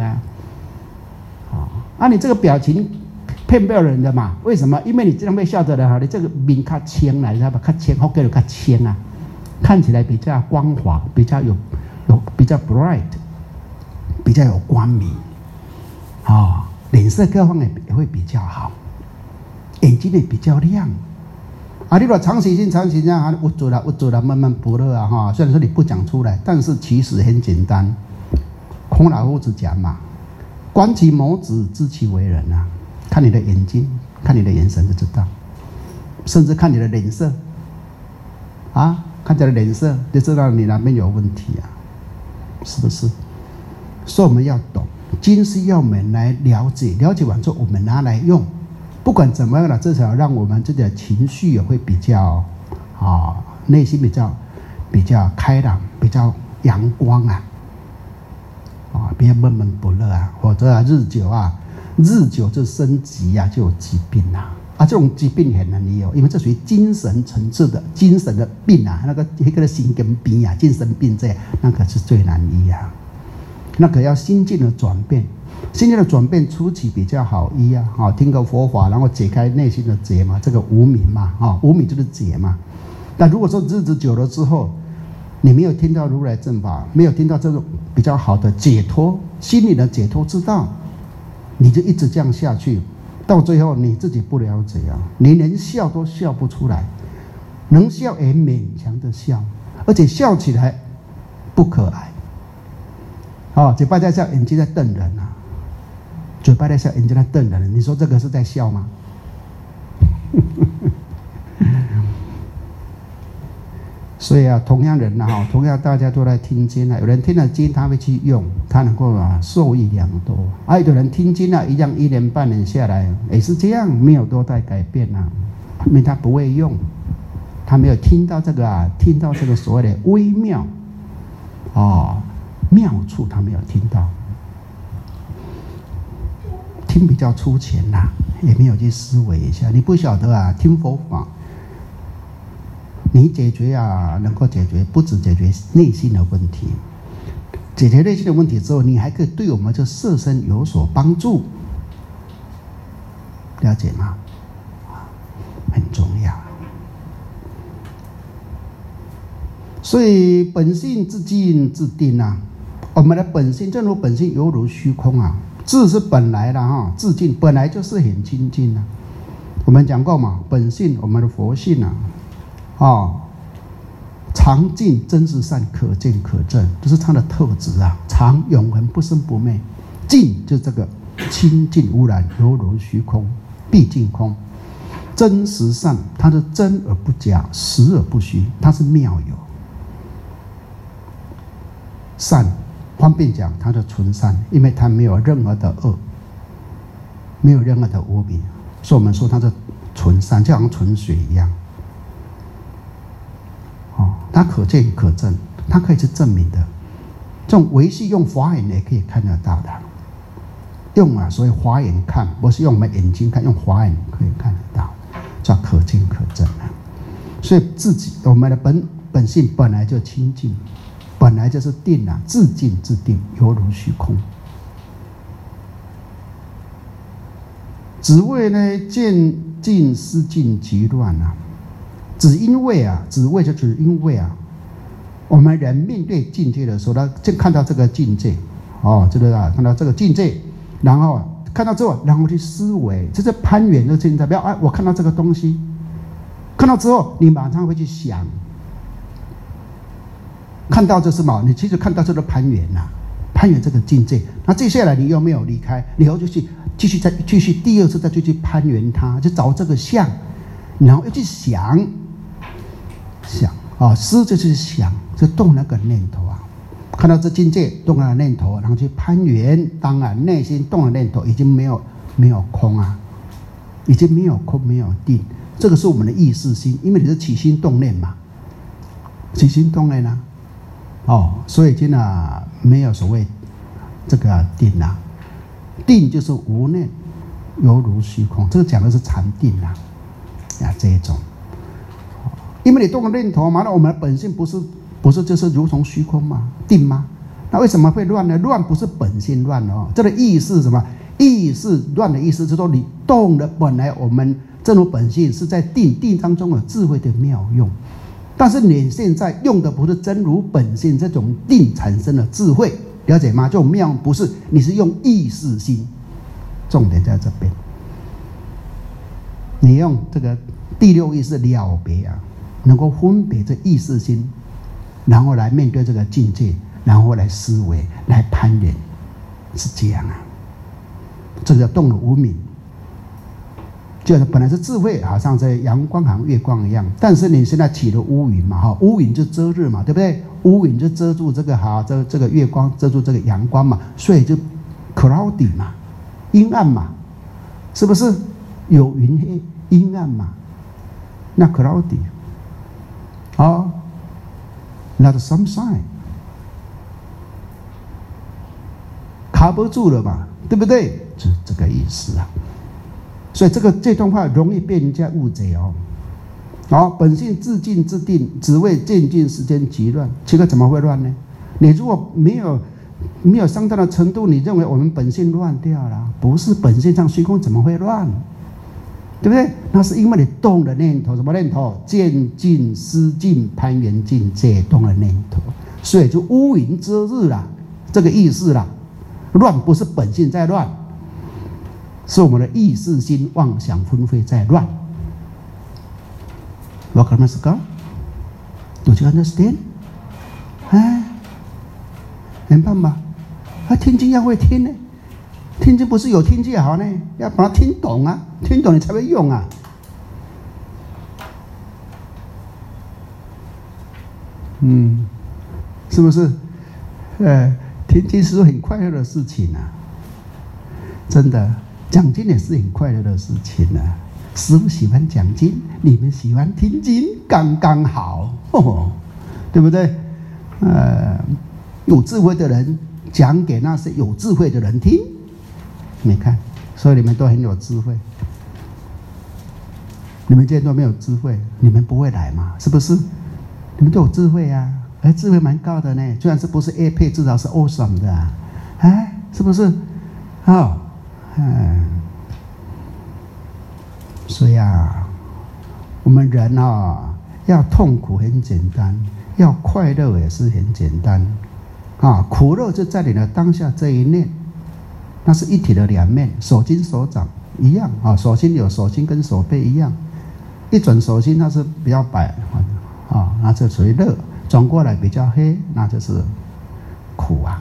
你这个表情骗不了人的嘛？为什么？因为你这样被笑着的你这个面较青啦，你知道吧？较青，福建就较青看起来比较光滑，比较有比较 bright， 比较有光明，脸色各方面也会比较好，眼睛也比较亮。你若长时间捂住了，慢慢不热虽然说你不讲出来，但是其实很简单。孔老夫子讲嘛，观其眸子，知其为人啊。看你的眼睛，看你的眼神就知道，甚至看你的脸色，看你的脸色就知道你哪边有问题是不是？所以我们要懂，经是要我们来了解，了解完之后我们拿来用。不管怎么样了，至少让我们自己的情绪也会比较内心比较开朗，比较阳光不要闷闷不乐或者日久就生疾就有疾病这种疾病很难有，因为这属于精神层次的精神的病那个心跟病精神病那个是最难医那个要心境的转变。心境的转变初期比较好医听个佛法，然后解开内心的结嘛，这个无明嘛无明就是结嘛。但如果说日子久了之后，你没有听到如来正法，没有听到这种比较好的解脱，心理的解脱之道，你就一直这样下去，到最后你自己不了解你连笑都笑不出来，能笑也勉强的笑，而且笑起来不可爱嘴巴在笑，眼睛在瞪人嘴巴在笑，眼睛在瞪人，你说这个是在笑吗？所以同样人同样大家都在听经有人听了经他会去用，他能够受益良多有的人听经一样1年半年下来也是这样，没有多大改变因为他不会用，他没有听到这个所谓的微妙妙处，他没有听到，听比较粗浅也没有去思维一下。你不晓得听佛法，你解决能够解决不只解决内心的问题，解决内心的问题之后，你还可以对我们这色身有所帮助，了解吗？很重要。所以本性自净自定我们的本性正如本性犹如虚空自是本来的自净本来就是很清净我们讲过嘛，本性我们的佛性常净真实善，可见可证，这是它的特质常永恒不生不灭，净就是这个清净无染，犹如虚空，毕竟空。真实善，它是真而不假，实而不虚，它是妙有。善方便讲它的纯善，因为它没有任何的恶，没有任何的污名，所以我们说它是纯善，就好像纯水一样它可见可证，它可以是证明的。这种维系用法眼也可以看得到的，用所以法眼看，不是用我们眼睛看，用法眼可以看得到，叫可见可证所以自己我们的本性本来就清净，本来就是定自净自定，犹如虚空。只为见尽思尽即乱只为就是因为我们人面对境界的时候，他就看到这个境界这个看到这个境界，然后看到之后，然后去思维，这是攀缘的境界。不要我看到这个东西，看到之后，你马上会去想，看到这是什么？你其实看到这个攀缘攀缘这个境界。那接下来你又没有离开，你又就去继续第二次再去攀缘它，就找这个相，然后又去想。思就是想，就动那个念头看到这境界动了念头，然后去攀缘。当然内心动了念头，已经没有空已经没有空没有定，这个是我们的意识心，因为你是起心动念嘛，起心动念所以已经没有所谓这个定定就是无念，犹如虚空，这个讲的是禅定这一种。因为你动了念头嘛，那我们的本性不是就是如同虚空吗？定吗？那为什么会乱呢？乱不是本性乱这个意识是什么？意识乱的意思就是说你动了，本来我们正如本性是在定当中有智慧的妙用， 但是你现在用的不是真如本性这种定产生的智慧，了解吗？这种妙不是，你是用意识心，重点在这边。你用这个第六意识了别啊，能够分别这意识心，然后来面对这个境界，然后来思维，来攀缘，是这样啊。这个叫动了无明。就是本来是智慧，好像在阳光、好像月光一样，但是你现在起了乌云嘛，哈，乌云就遮日嘛，对不对？乌云就遮住这个这个月光，遮住这个阳光嘛，所以就 cloudy 嘛，阴暗嘛，是不是？有云黑，阴暗嘛，那 cloudy， 好，那是 sunshine， 卡不住了嘛，对不对？就这个意思啊。所以这段话容易被人家误解哦。好，本性自净自定，只为渐进时间极乱。这个怎么会乱呢？你如果没有相当的程度，你认为我们本性乱掉了，不是本性上虚空怎么会乱？对不对？那是因为你动了念头，什么念头？渐进、思进、攀缘境界动了念头，所以就乌云遮日了，这个意思啦。乱不是本性在乱。是我们的意识心妄想纷飞在乱。What can I say? Do you understand? 哎，明白吗？听经要会听呢，听经不是有听就好呢，要把它听懂啊，听懂你才会用啊。是不是？听经是很快乐的事情啊，真的。讲经也是很快乐的事情啊！师父喜欢讲经，你们喜欢听经，刚刚好，对不对？有智慧的人讲给那些有智慧的人听，你看，所以你们都很有智慧。你们今天都没有智慧，你们不会来嘛？是不是？你们都有智慧啊，而智慧蛮高的呢，虽然是不是 A 配，至少是 awesome 的啊，是不是？好。所以啊，我们人啊，要痛苦很简单，要快乐也是很简单啊。苦乐就在你的当下这一念，那是一体的两面，手心手掌一样啊。手心有手心跟手背一样，一转手心它是比较白啊，那这属于乐；转过来比较黑，那就是苦啊。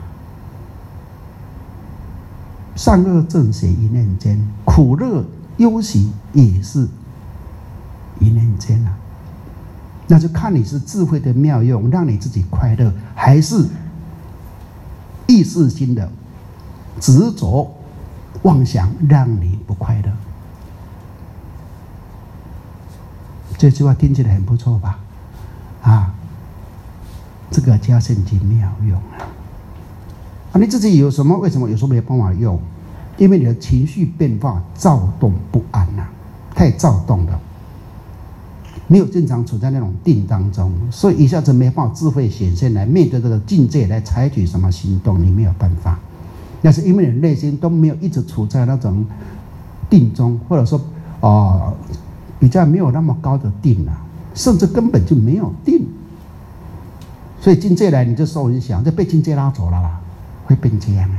善恶正邪一念间，苦乐忧喜也是一念间啊。那就看你是智慧的妙用，让你自己快乐，还是意识心的执着妄想让你不快乐。这句话听起来很不错吧？这个叫圣经妙用啊。你自己有什么？为什么有时候没有办法用？因为你的情绪变化躁动不安啊，太躁动了，没有经常处在那种定当中，所以一下子没办法智慧显现来面对这个境界来采取什么行动，你没有办法。那是因为你内心都没有一直处在那种定中，或者说比较没有那么高的定啊，甚至根本就没有定，所以境界来你就受影响，就被境界拉走了啦。会变这样啊！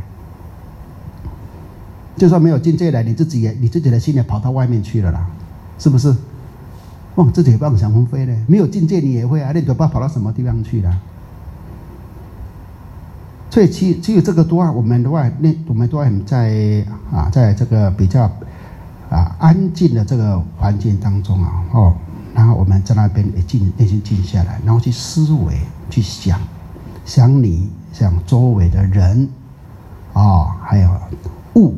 就算没有境界来，你自己的心也跑到外面去了啦，是不是？自己也妄想纷飞的，没有境界你也会啊，你都不知道跑到什么地方去了。所以只有这个多啊，我们都很在这个比较安静的这个环境当中啊，然后我们在那边也内心静下来，然后去思维，去想周围的人还有物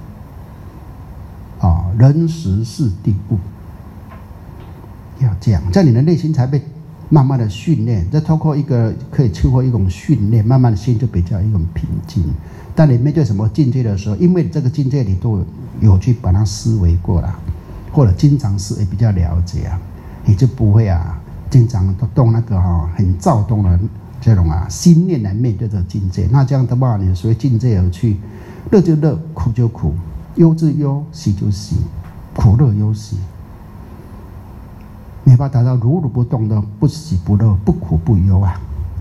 人时事地物，要这样，这样你的内心才被慢慢的训练。再透过可以透过一种训练，慢慢的心就比较一种平静。当你面对什么境界的时候，因为这个境界你都有去把它思维过了，或者经常思维比较了解啊，你就不会经常都动那个很躁动的这种心念来面对这个境界。那这样的话，你随境界而去，乐就乐，苦就苦，忧就忧，喜就喜，苦乐忧喜。 没办法达到如如不动的不喜不乐、不苦不忧啊。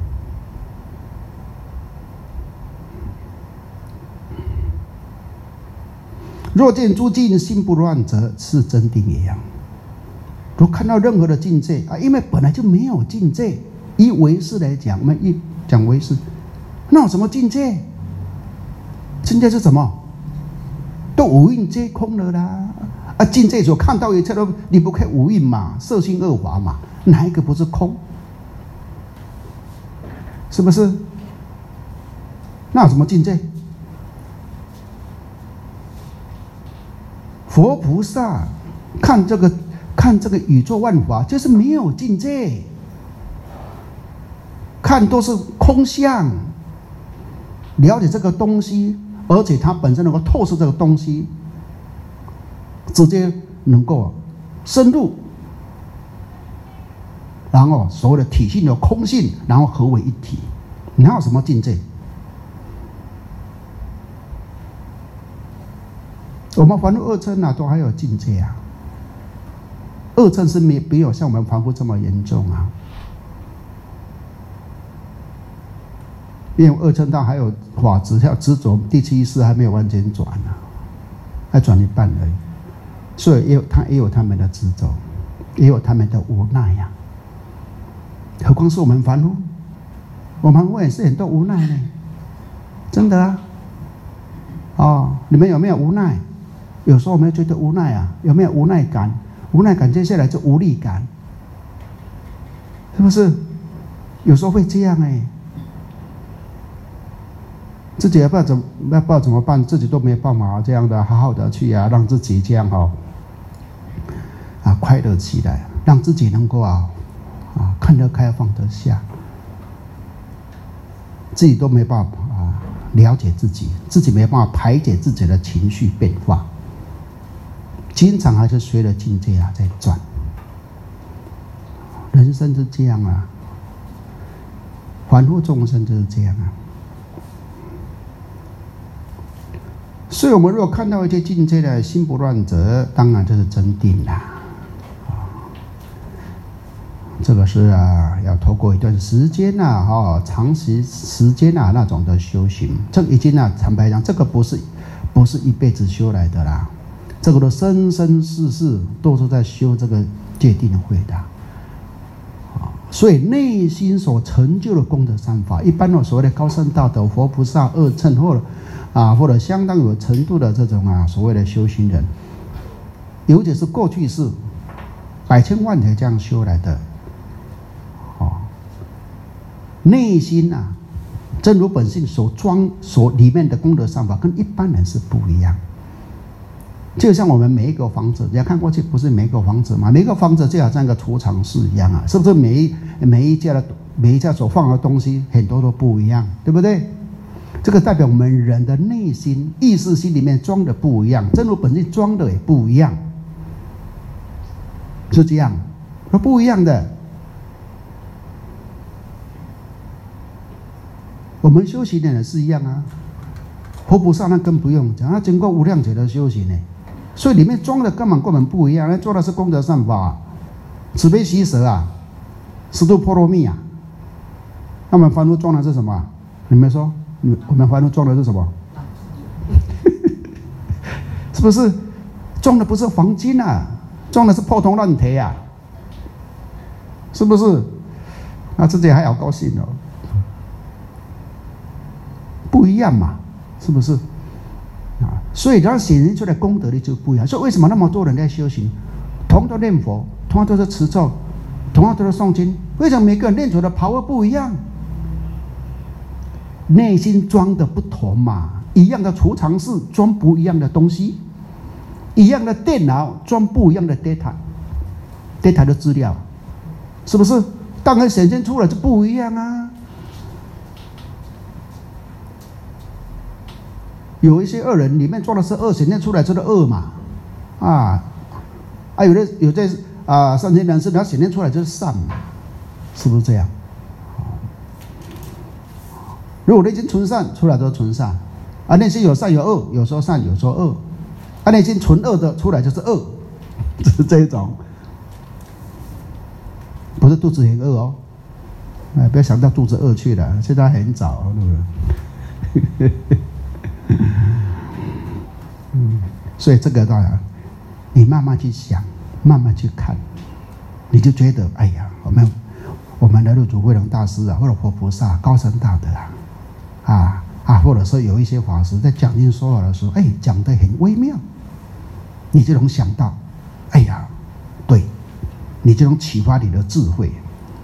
若见诸境心不乱，则是真定也。如看到任何的境界啊，因为本来就没有境界。以唯识来讲，我们一讲唯识，那有什么境界？境界是什么？都五蕴皆空了啦！啊，境界所看到一切都离不开五蕴嘛，色心二法嘛，哪一个不是空？是不是？那有什么境界？佛菩萨看这个宇宙万法，就是没有境界，看都是空相，了解这个东西，而且它本身能够透视这个东西，直接能够深入，然后所谓的体性的空性，然后合为一体，哪有什么境界？我们凡夫二乘啊，都还有境界啊。二乘是没有像我们凡夫这么严重啊，因为二乘道还有法执，还有执着，第七意识还没有完全转啊，还转一半而已。所以也有他们的执着，也有他们的无奈呀。何况是我们凡夫，我们也是很多无奈呢，真的啊。哦，你们有没有无奈？有时候我们觉得无奈啊，有没有无奈感？无奈感接下来就无力感，是不是？有时候会这样哎，自己也不知道怎么办，自己都没办法这样的好好的去啊，让自己这样快乐起来，让自己能够看得开放得下，自己都没办法了解自己，自己没办法排解自己的情绪变化。经常还是随着境界在转，人生是这样啊，凡夫众生就是这样啊。所以我们如果看到一些境界的心不乱者，当然就是真定啦。这个是要透过一段时间长时间那种的修行，这个已经坦白讲，这个不是一辈子修来的啦。这个的生生世世都是在修这个戒定慧的，所以内心所成就的功德善法，一般的所谓的高僧大德、佛菩萨、二乘或者相当有程度的这种所谓的修行人，尤其是过去是百千万劫这样修来的，内心真如本性所里面的功德善法，跟一般人是不一样。就像我们每一个房子，你要看过去，不是每一个房子嘛？每一个房子就好像一个储藏室一样啊，是不是？每一家所放的东西很多都不一样，对不对？这个代表我们人的内心意识心里面装的不一样，真如本性装的也不一样，是这样，都不一样的。我们修行的人是一样啊，佛菩萨那更不用讲，他经过无量劫的修行呢。所以里面装的根本不一样，那做的是功德善法，慈悲喜舍十度波罗蜜那么凡夫装的是什么？你们说，我们凡夫装的是什么？是不是装的不是黄金装的是破铜烂铁是不是？那自己还好高兴不一样嘛，是不是？所以然后显现出来功德力就不一样。所以为什么那么多人在修行，同样都念佛，同样都是持咒，同样都是诵经，为什么每个人念出的power不一样？内心装的不同嘛，一样的储藏室装不一样的东西，一样的电脑装不一样的 data 的资料，是不是？当然显现出来就不一样有一些恶人里面装的是恶，显现出来就是恶嘛，有些善心人士，他显现出来就是善嘛，是不是这样？如果内心纯善，出来都是纯善，内心有善有恶，有时候善有时候恶，内心纯恶的出来就是恶，就是这一种。 是肚子很饿哦，不要想到肚子饿去了，现在很早，对不对？所以这个当然，你慢慢去想，慢慢去看，你就觉得，哎呀，我们的六祖慧能大师啊，或者佛菩萨高僧大德或者说有一些法师在讲经说法的时候，讲得很微妙，你就能想到，哎呀，对，你就能启发你的智慧。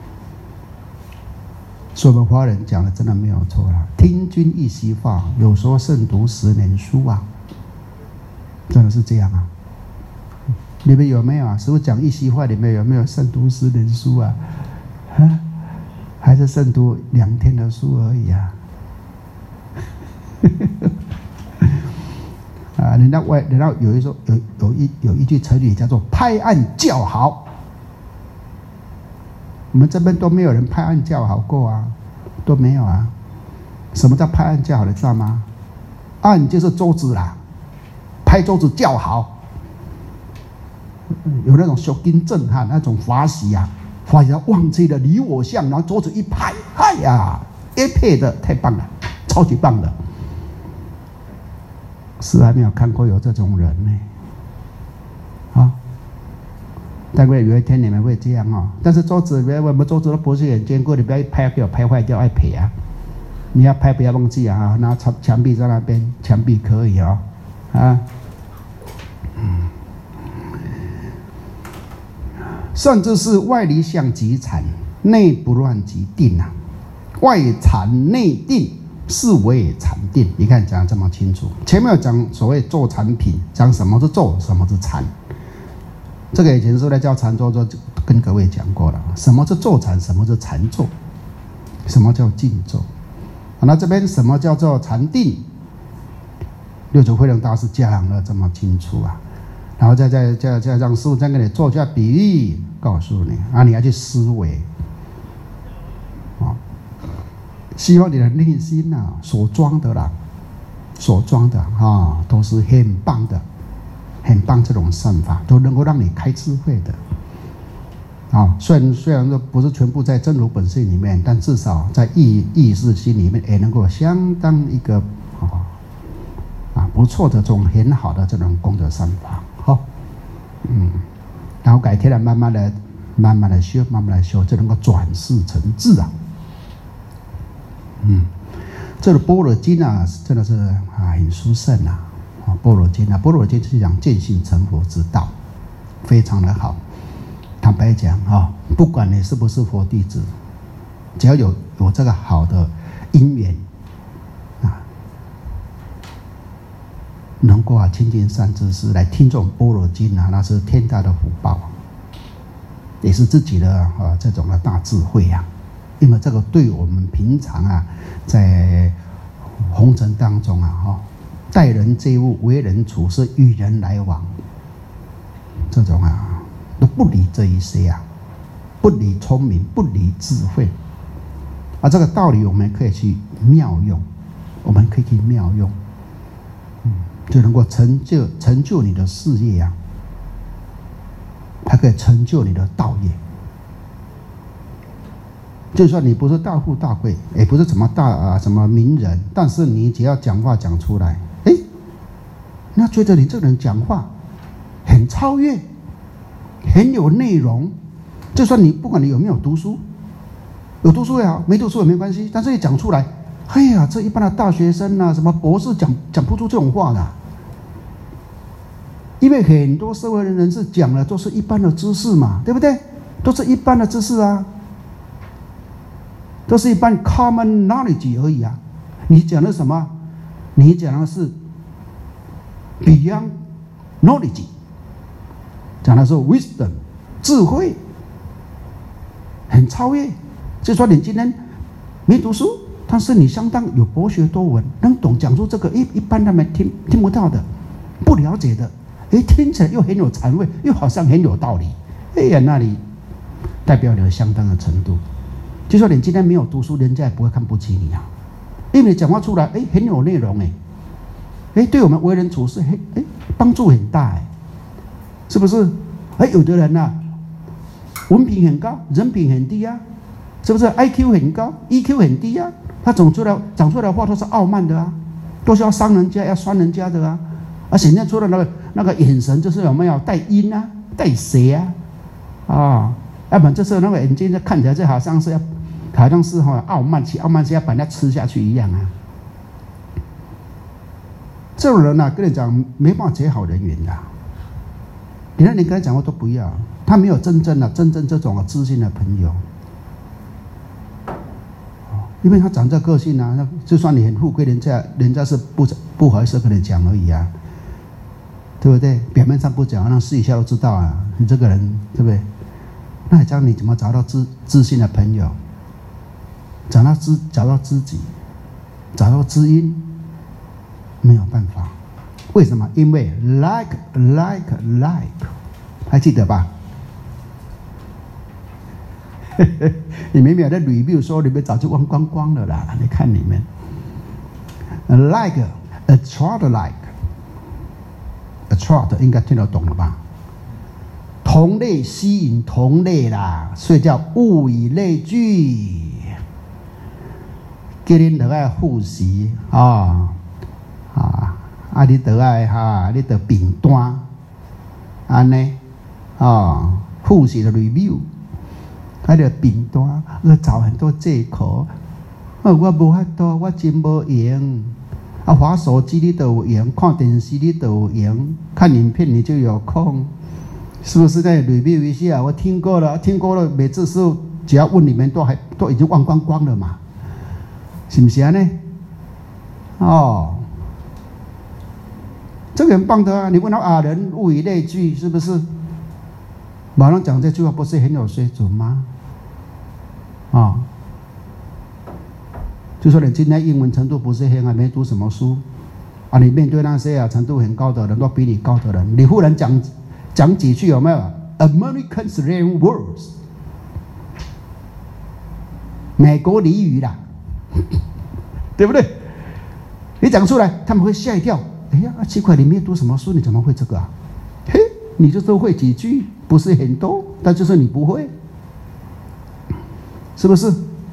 所以我们华人讲的真的没有错啦，听君一席话，有说胜读10年书啊，真的是这样啊。你们有没有啊？师父讲一席话里面有没有胜读10年书啊？还是胜读2天的书而已啊？人家有一句成语叫做拍案叫好，我们这边都没有人拍案叫好过啊，都没有啊。什么叫拍案叫好？你知道吗？案就是桌子啦，拍桌子叫好，有那种小金震撼那种法喜啊，法喜忘记了离我相，然后桌子一拍，哎呀，一配的太棒了，超级棒的。是还没有看过有这种人呢，大概有一天你们会这样哦。但是桌子，我们桌子都不是很坚固，你不要一拍给我拍坏掉，爱赔啊！你要拍不要忘记啊，拿墙壁在那边，墙壁可以甚至是外离相即禅，内不乱即定啊，外禅内定。是为禅定，你看讲得这么清楚。前面有讲所谓做产品，讲什么是做，什么是禅。这个以前是在教禅坐就跟各位讲过了，什么是坐禅，什么是禅坐，什么叫静坐。那这边什么叫做禅定？六祖慧能大师讲了这么清楚啊，然后再让师父再给你做一下比喻，告诉你你要去思维。希望你的内心所装的都是很棒的，很棒这种善法，都能够让你开智慧的。虽然说不是全部在真如本性里面，但至少在意识心里面也能够相当一个不错的这种很好的这种功德善法。然后改天了，慢慢的修，就能够转世成智啊。这个般若经真的是很殊胜啊！般若经是讲见性成佛之道，非常的好。坦白讲不管你是不是佛弟子，只要有这个好的因缘能够亲近善知识来听这种般若经那是天大的福报，也是自己的这种的大智慧啊。因为这个对我们平常在红尘当中待人接物、为人处事、与人来往，这种都不离这一些不离聪明，不离智慧这个道理我们可以去妙用，就能够成就你的事业还可以成就你的道业。就算你不是大富大贵，也不是什么名人，但是你只要讲话讲出来，那觉得你这个人讲话很超越，很有内容。就算你不管你有没有读书，有读书也好，没读书也没关系，但是你讲出来，哎呀，这一般的大学生什么博士讲不出这种话的。因为很多社会人士讲的都是一般的知识嘛，对不对？都是一般的知识都是一般 common knowledge 而已你讲的什么？你讲的是 beyond knowledge， 讲的是 wisdom 智慧，很超越。就说你今天没读书，但是你相当有博学多闻，能懂讲出这个一般他们听不到的、不了解的，听起来又很有禅味，又好像很有道理。那里代表你有相当的程度。就说你今天没有读书，人家也不会看不起你因为你讲话出来很有内容对我们为人处事帮助很大是不是？有的人文凭很高，人品很低啊，是不是 ？IQ 很高 ，EQ 很低啊，他讲出来的话都是傲慢的啊，都是要伤人家、要酸人家的啊，而显现出的那个眼神就是有没有带阴啊、带邪啊，要不然就是那个眼睛就看起来就好像是傲慢气要把人家吃下去一样啊。这种人跟你讲没办法结好人缘的。你跟他讲话都不要，他没有真正这种知心的朋友。因为他长这个性啊，那就算你很富贵，人家是不好意思跟你讲而已啊，对不对？表面上不讲，那私底下都知道啊，你这个人对不对？那这样你怎么找到知心的朋友？找到知己，找到知音，没有办法。为什么？因为 like， 还记得吧？你们没有在 review 说你们早就忘光光了啦。你看你们 ，like attract 应该听得懂了吧？同类吸引同类啦，所以叫物以类聚。叫恁得爱复习你得爱你得评单，安尼复习的 review， 还得评单，找很多借口。我无法度，我真无闲。滑手机你都有闲，看电视你都有闲，看影片你就有空，是不是？再 review 一下，我听过了，每次是只要问你们都已经忘光光了嘛，是不是啊？呢？这个很棒的啊！你问他人物以类聚，是不是？马上讲这句话不是很有水准吗？就说你今天英文程度不是很好，没读什么书你面对那些程度很高的人，都比你高的人，你忽然讲几句有没有 ？American slang words， 美国俚语啦，对不对？你讲出来，他们会吓一跳。哎呀，奇怪，你没有读什么书，你怎么会这个啊？嘿，你就都会几句，不是很多，但就是你不会，是不是？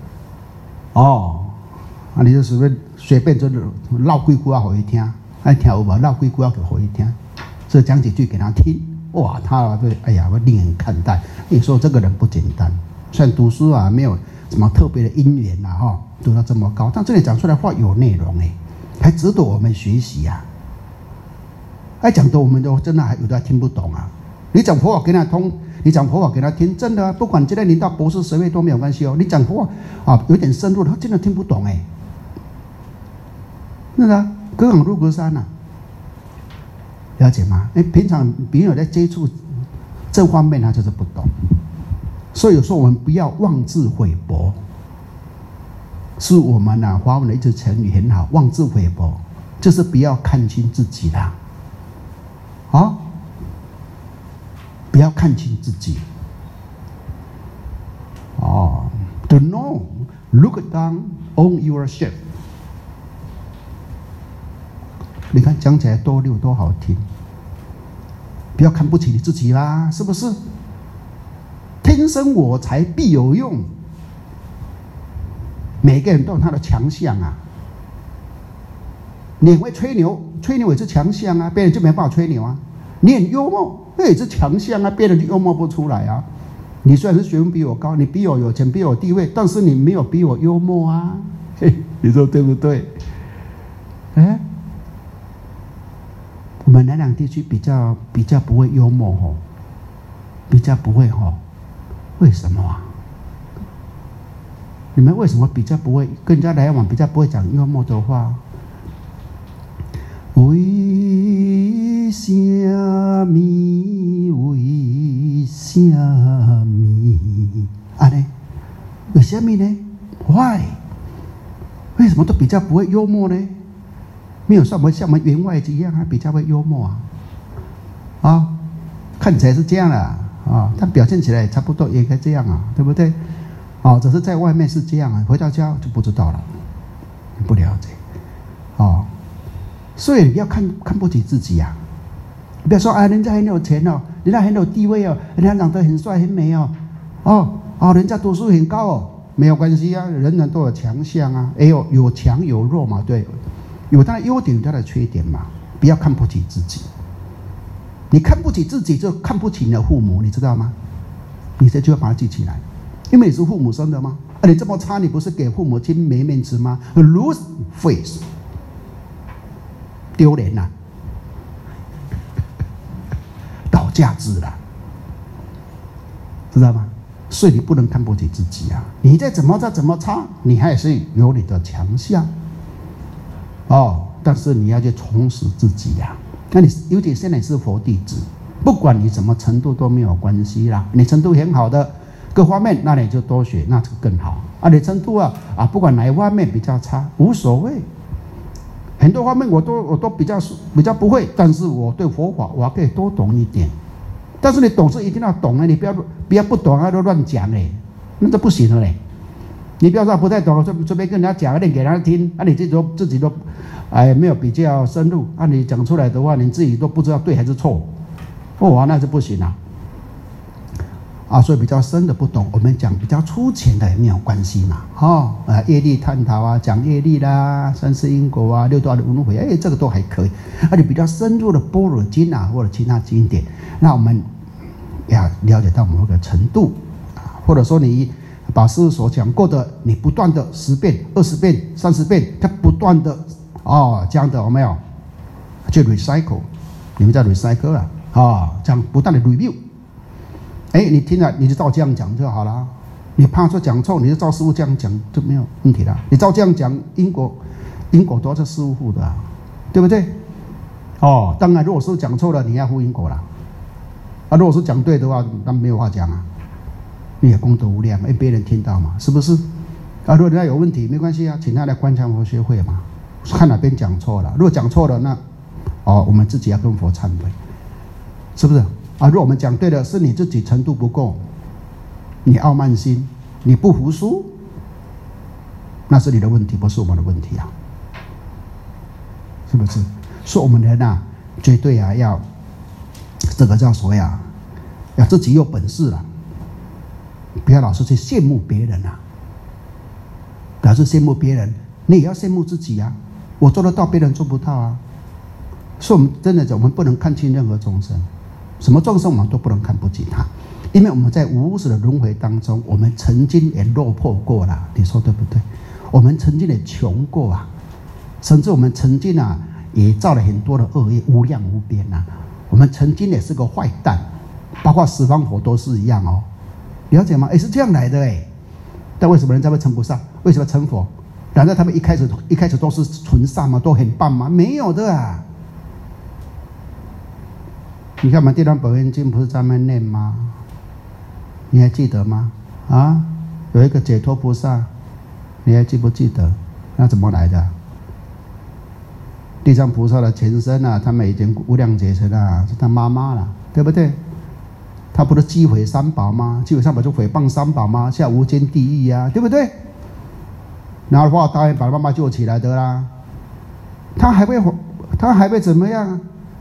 你就随便就唠几句话给他听，听有无？唠几句话给他听，所以讲几句给他听，哇，他对，哎呀，我另眼看待。你说这个人不简单，虽然读书没有什么特别的因缘读到这么高，但这里讲出来话有内容还值得我们学习啊。讲的我们都真的还有的听不懂啊！你讲佛法给他通，你讲佛法给他听，真的不管今天你到博士学位都没有关系你讲佛法有点深入，他真的听不懂是的，隔行如隔山了解吗？平常别人有在接触这方面，他就是不懂。所以有时候我们不要妄自菲薄，是我们华文的一句成语很好，妄自菲薄就是不要看清自己啦。不要看清自己。To know, look down on yourself。你看讲起来多溜多好听，不要看不起你自己啦，是不是？天生我材必有用，每个人都有他的强项你很会吹牛也是强项别人就没办法吹牛你很幽默，那也是强项别人就幽默不出来你虽然是学问比我高，你比我有钱，比我有地位，但是你没有比我幽默你说对不对？我们南两地区比较不会幽默比较不会为什么你们为什么比较不会跟人家来往，比较不会讲幽默的话？为什么？为什么？为什么呢 ？Why？ 为什么都比较不会幽默呢？没有像我们员外一样比较会幽默看起来是这样但表现起来也差不多，也该这样对不对？只是在外面是这样回到家就不知道了，不了解所以不要看不起自己不要说人家很有钱人家很有地位人家长得很帅很美人家读书很高哦，没有关系啊，人人都有强项啊，有强有弱嘛，对，有他的优点，有他的缺点嘛，不要看不起自己。你看不起自己，就看不起你的父母，你知道吗？你这就要把它记起来，因为你是父母生的吗？你这么差，你不是给父母亲没面子吗 ？Lose face， 丢脸呐，倒价值了，知道吗？所以你不能看不起自己啊！你再怎么差，你还是有你的强项但是你要去充实自己呀。那你尤其现在是佛弟子，不管你什么程度都没有关系啦。你程度很好的各方面，那你就多学，那就更好啊。你程度不管哪一方面比较差，无所谓。很多方面我都比较不会，但是我对佛法我可以多懂一点。但是你懂是一定要懂啊，你不要不懂都乱讲那就不行了嘞。你不要说不太懂，随便跟人家讲一点给人家听，你自己都没有比较深入，你讲出来的话，你自己都不知道对还是错，那就不行所以比较深的不懂，我们讲比较粗浅的也没有关系嘛。业力探讨讲业力啦，三世因果六道的轮回，这个都还可以。你比较深入的般若经或者其他经典，那我们要了解到某个程度或者说你把师父所讲过的，你不断的10遍、20遍、30遍，它不断的这样的有没有？去 recycle， 你们叫 recycle 这样不断的 review。你听了你就照这样讲就好了。你怕说讲错，你就照师父这样讲就没有问题了。你照这样讲，因果都是师父负的对不对？当然如果是讲错了，你要负因果了。如果是讲对的话，那没有话讲你也功德无量，别人听到嘛，是不是？如果人家有问题，没关系请他来观想佛学会嘛，看哪边讲错了。如果讲错了，那我们自己要跟佛忏悔，是不是？如果我们讲对了，是你自己程度不够，你傲慢心，你不服输，那是你的问题，不是我们的问题是不是？所以我们人绝对要这个叫所谓要自己有本事了。不要老是去羡慕别人表示羡慕别人，你也要羡慕自己我做得到，别人做不到所以我们真的讲，我们不能看轻任何众生，什么众生我们都不能看不起他，因为我们在无始的轮回当中，我们曾经也落魄过了，你说对不对？我们曾经也穷过甚至我们曾经也造了很多的恶业，无量无边我们曾经也是个坏蛋，包括十方佛都是一样了解吗？是这样来的但为什么人家会成不上？为什么成佛？难道他们一开始都是纯善吗？都很棒吗？没有的你看我们《地藏本愿经》不是在那念吗？你还记得吗？有一个解脱菩萨，你还记不记得？那怎么来的？地藏菩萨的前身他们已经无量劫前是他妈妈了，对不对？他不是击毁三宝吗？击毁三宝就诽谤三宝吗？下无间地狱对不对？然后佛答应把他妈妈救起来的啦。他还会怎么样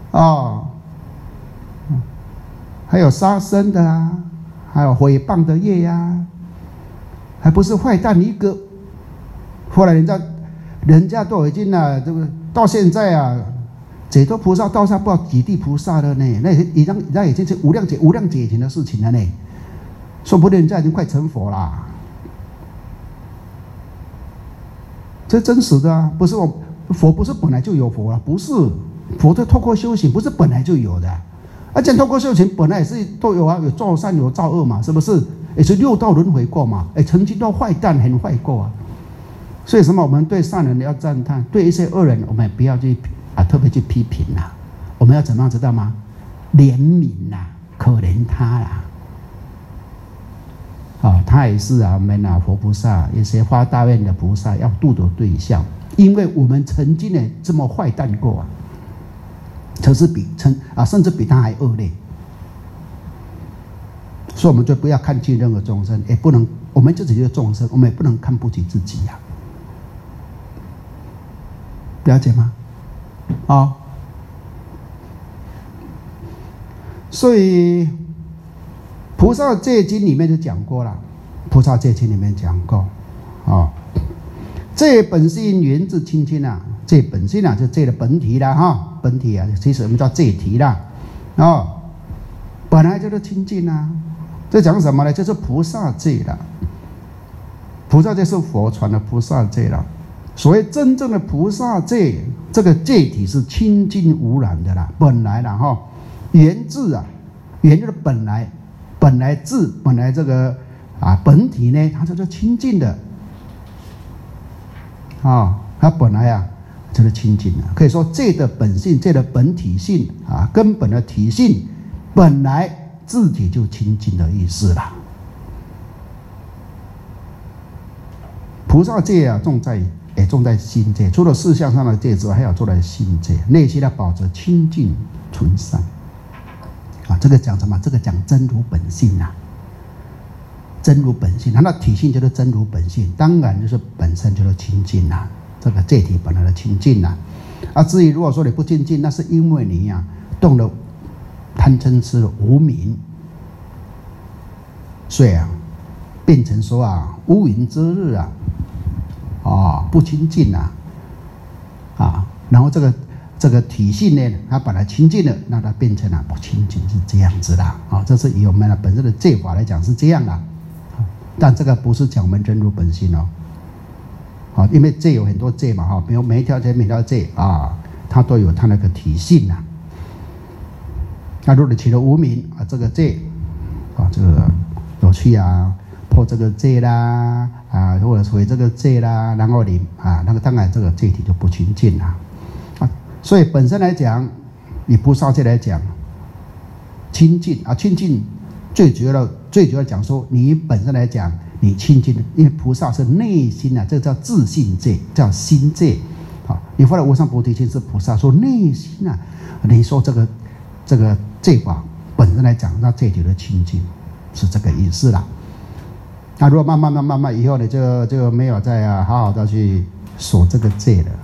还有杀生的还有诽谤的业还不是坏蛋一个。后来人家都已经这个到现在解脱菩萨到上不知道几地菩萨了呢，那已经是无量劫以前的事情了呢，说不定人家已经快成佛啦。这真实的不是佛不是本来就有佛了，不是佛在透过修行，不是本来就有的。而且透过修行本来也是都有有造善有造恶嘛，是不是？也是六道轮回过嘛，曾经都坏蛋很坏过所以什么？我们对善人要赞叹，对一些恶人我们不要去特别去批评我们要怎么样知道吗？怜悯可怜他他也是我们佛菩萨一些发大愿的菩萨要度的对象，因为我们曾经也这么坏蛋过甚至比他还恶劣，所以我们就不要看轻任何众生，也不能我们自己的众生，我们也不能看不起自己了解吗？所以菩萨戒经里面就讲过了，菩萨戒经里面讲过，戒本性源自清净啊，戒本性啊，就戒的本体啦哈，本体啊，其实我们叫戒体啦，本来就是清净啊。这讲什么呢？就是菩萨戒啦。菩萨戒是佛传的菩萨戒啦。所谓真正的菩萨戒，这个戒体是清净无染的啦，本来啦哈，源自啊，源就是本来自本来这个本体呢，它就是清净的它本来就是清净的，可以说戒的本性，戒的本体性根本的体性，本来自己就清净的意思啦。菩萨戒重在心戒，除了事项上的戒之外，还要做在心戒，内心要保持清净纯善这个讲什么？这个讲真如本性啊，真如本性，它的体性就是真如本性，当然就是本身就是清净啊，这个戒体本来的清净啊。至于如果说你不清净，那是因为你动了贪嗔痴的无明，所以变成说乌云遮日不清净然后这个体性呢，它本来清净了，那它变成不清净，是这样子的这是以我们本身的戒法来讲是这样的，但这个不是讲我们真如本性因为戒有很多戒嘛比如每一条戒它都有它那个体性那如果你起了无明这个戒这个有去破这个戒啦或者毁这个戒啦，然后你那个当然这个戒体就不清净了所以本身来讲，以菩萨戒来讲，清净清净最主要讲说，你本身来讲你清净，因为菩萨是内心这个叫自性戒，叫心戒你发了无上菩提心是菩萨说内心你说这个戒法本身来讲，那戒体的清净是这个意思啦。那如果慢慢以后你就没有再好好的去守这个戒了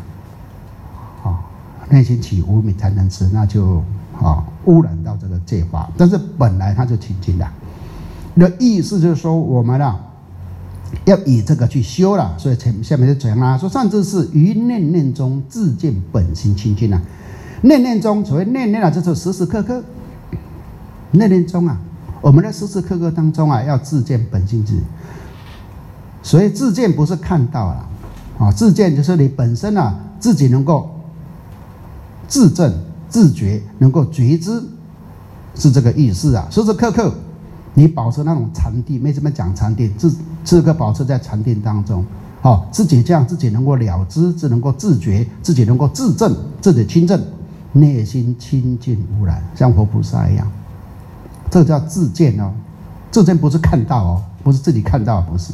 内心起无明贪嗔痴，那就污染到这个戒法，但是本来它就清净的。的意思就是说，我们要以这个去修了。所以下面就讲说善知识于念念中自见本心清净念念中，所谓念念就是时时刻刻，念念中我们在时时刻刻当中要自见本性自己。所以自见不是看到了自见就是你本身自己能够自证自觉，能够觉知，是这个意思时时刻刻你保持那种禅定，没怎么讲禅定，时刻保持在禅定当中自己这样，自己能够了知，自能够自觉，自己能够自证，自己清正，内心清净无染，像佛菩萨一样，这叫自见自见不是看到不是自己看到，不是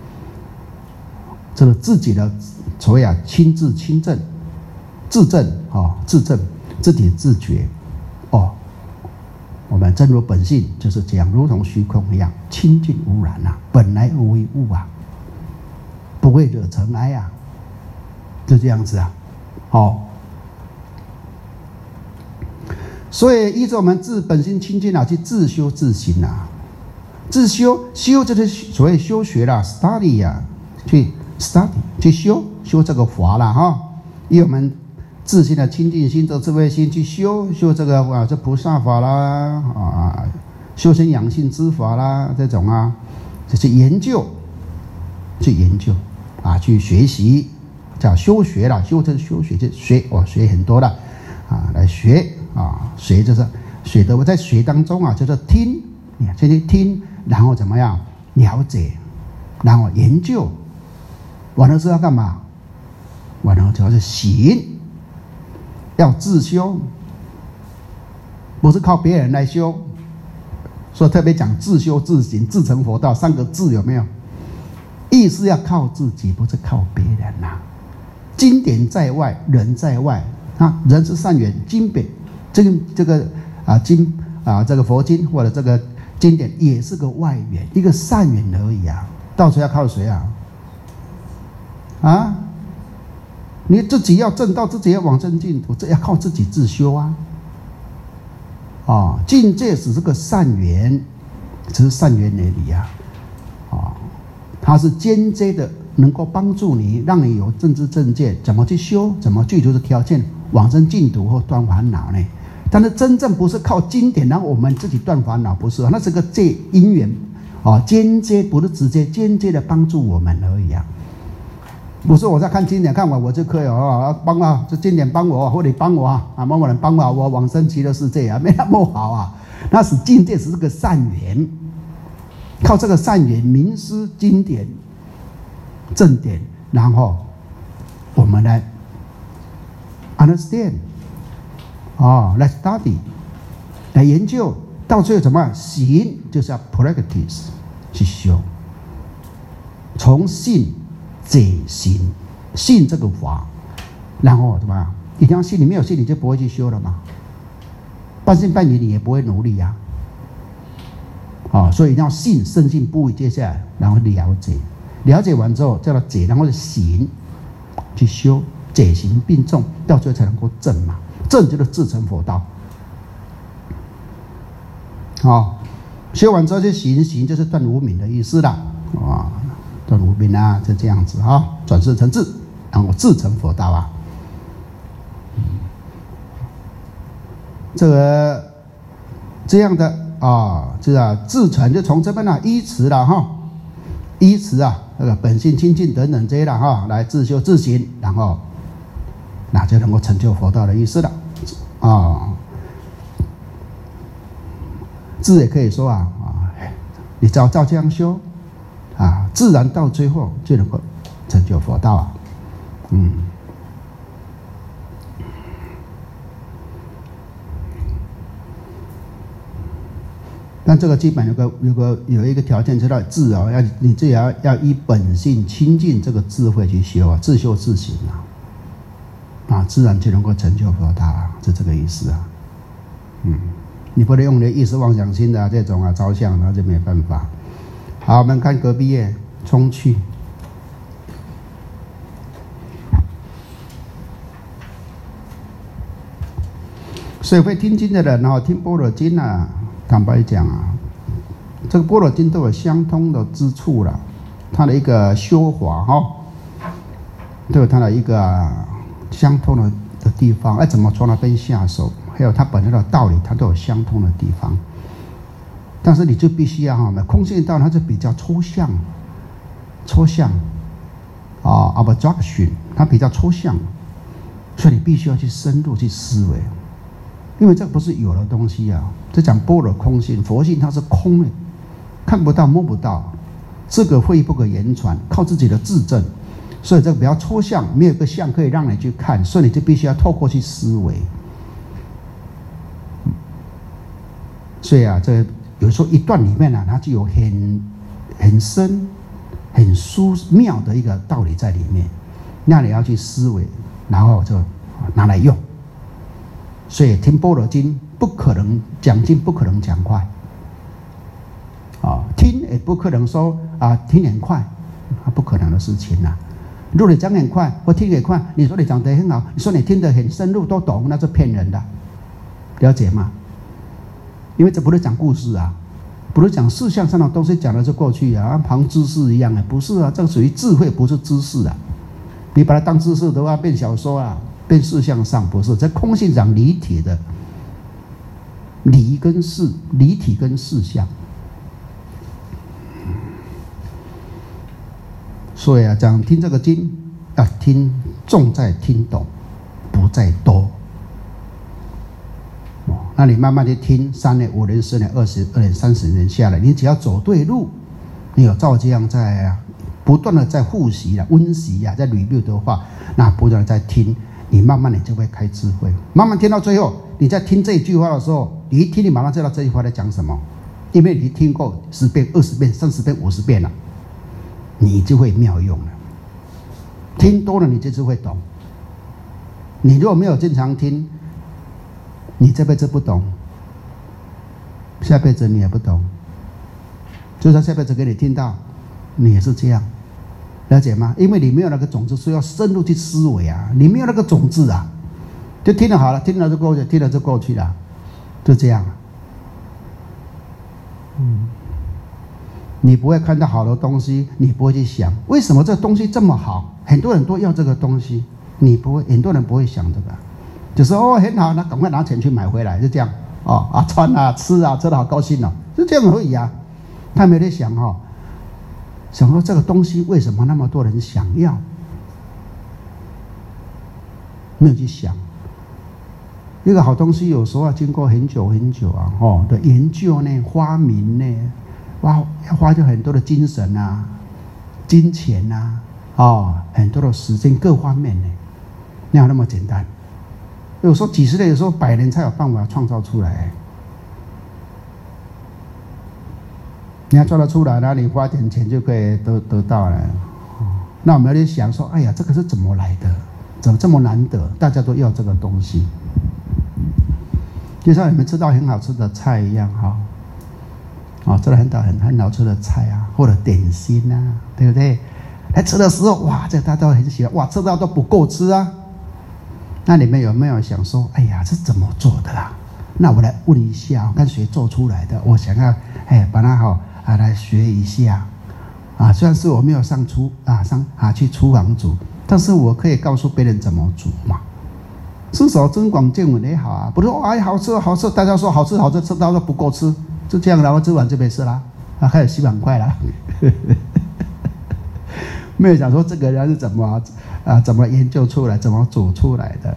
这个自己的所谓亲自清正自证自证自己自觉我们真如本性就是这样，如同虚空一样清净无染本来无一物不会惹尘埃就这样子所以依着我们自本心清净去自修自行自修就是所谓修学study 去修这个法以我们自性的清净心、这智慧心去修这个这菩萨法啦修身养性之法啦，这种就去研究去学习，叫修学啦，修就是修学，就学很多了来学学就是学的，我在学当中就是听，先去听，然后怎么样了解，然后研究，完了之后要干嘛？完了之后是行。要自修，不是靠别人来修，所以特别讲自修自行自成佛道三个字，有没有？意思要靠自己，不是靠别人经典在外，人在外人是善缘，经典这个这个佛经或者这个经典也是个外缘，一个善缘而已到时候要靠谁你自己要证道，自己要往生净土，这要靠自己自修境界只是个善缘， 只是善缘而已啊，它是间接的能够帮助你，让你有政治正见，怎么去修，怎么具足的条件往生净土或断烦恼呢？但是真正不是靠经典让我们自己断烦恼，不是，那是个借因缘间接不是直接，间接的帮助我们而已啊。不是我在看经典看完我就可以帮啊，这经典帮我，或者帮我某某人帮我往生极乐世界啊，没那么好啊。那是境界，只是个善缘，靠这个善缘明思经典正典，然后我们来 understand 来 study 来研究，到最后怎么样行，就是要 practice 去修，从信解行，信这个法，然后怎么样？一定要信，你没有信，你就不会去修了嘛。半信半疑，你也不会努力呀。所以一定要信，深信不疑，接下来然后了解，了解完之后叫它解，然后行，去修，解行并重，到最后才能够证嘛。证就是自成佛道。修完之后就行，行就是断无明的意思啦。断无明啊，就这样子转世成智，然后自成佛道啊。这样的自成就从这边依持了依持那个本性清净等等这些了来自修自行，然后那就能够成就佛道的意思了智也可以说你照这样修自然到最后就能够成就佛道但这个基本有一个条件，知道智你自己要以本性清净这个智慧去修自修自行自然就能够成就佛道是这个意思你不能用你的意识妄想心的这种着相，那就没办法。好，我们看隔壁页冲去。所以会听经的人听般若经坦白讲这个般若经都有相通的之处了，它的一个修法都有它的一个相通的地方，怎么从那边下手，还有它本身的道理，它都有相通的地方。但是你就必须要空性道它是比较抽象abstraction， 它比较抽象，所以你必须要去深入去思维。因为这不是有的东西这讲般若空性，佛性它是空的，看不到摸不到，这个会不可言传，靠自己的自证，所以这个比较抽象，没有一个相可以让你去看，所以你就必须要透过去思维。所以这有时候一段里面它就有很深很殊妙的一个道理在里面，那你要去思维，然后就拿来用。所以听般若经不可能讲经，不可能讲快听也不可能说听很快，不可能的事情如果你讲很快或听很快，你说你讲得很好，你说你听得很深入都懂，那是骗人的，了解吗？因为这不是讲故事不是讲事项上的东西，讲的是过去旁知识一样不是这个属于智慧，不是知识你把它当知识的话，变小说变事项上，不是，在空性讲离体的离跟事，离体跟事项。所以讲听这个经要听重在听懂，不在多那你慢慢的听，3年、5年、10年、22年、30年下来，你只要走对路，你有照这样在不断的在复习温习在review的话，那不断的在听，你慢慢你就会开智慧。慢慢听到最后，你在听这一句话的时候，你一听你马上知道这句话在讲什么，因为你听过10遍、20遍、30遍、50遍了，你就会妙用了。听多了你就是会懂。你如果没有经常听，你这辈子不懂，下辈子你也不懂。就算下辈子给你听到，你也是这样，了解吗？因为你没有那个种子，是要深入去思维你没有那个种子就听了好了，听了就过去，听了就过去了，就这样你不会看到好的东西，你不会去想为什么这东西这么好，很多人都要这个东西，你不会，很多人不会想这个，就是很好，那赶快拿钱去买回来，就这样穿啊吃啊，吃得好高兴哦，就这样而已啊。他没有在想想说这个东西为什么那么多人想要，没有去想。一个好东西有时候要经过很久很久的研究呢，发明呢，要花掉很多的精神啊、金钱啊，很多的时间各方面呢，哪有那么简单？有时候几十年，有时候100年才有办法创造出来。你要做得出来呢，你花点钱就可以得到了。那我们要去想说，哎呀，这个是怎么来的？怎么这么难得？大家都要这个东西。就像你们吃到很好吃的菜一样吃了很好吃的菜啊，或者点心啊，对不对？来吃的时候，哇，这大家都很喜欢，哇，吃到都不够吃啊。那你们有没有想说，哎呀，这怎么做的啦？那我来问一下，看谁做出来的？我想要把它来学一下虽然是我没有去厨房煮，但是我可以告诉别人怎么煮嘛。至少增广见闻也好啊，不是说好吃好吃，大家说好吃好吃，吃到都不够吃，就这样，然后吃完就没事啦，开始洗碗筷啦。没有讲说这个人是怎么研究出来，怎么煮出来的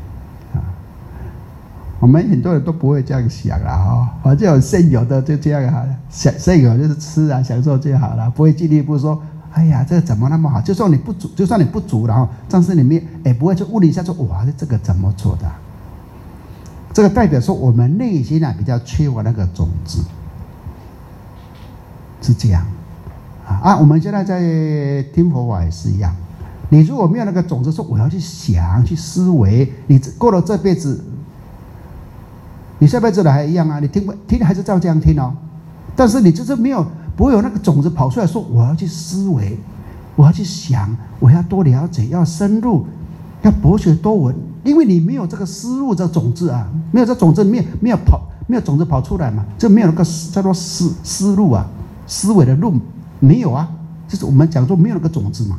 我们很多人都不会这样想啦反正有现有的就这样好了，现有就是吃啊，享受就好了，不会进一步说，哎呀，这个怎么那么好？就算你不煮了但是你们也不会去问一下说，哇，这个怎么做的这个代表说我们内心比较缺乏那个种子，是这样我们现在在听佛法也是一样，你如果没有那个种子，说我要去想去思维，你过了这辈子，你下辈子的还一样你听还是照这样听但是你就是不会有那个种子跑出来说，我要去思维，我要去想，我要多了解，要深入，要博学多闻，因为你没有这个思路这种子没有这种子，没有种子跑出来嘛，就没有那个叫做思路思维的路没有就是我们讲说没有那个种子嘛。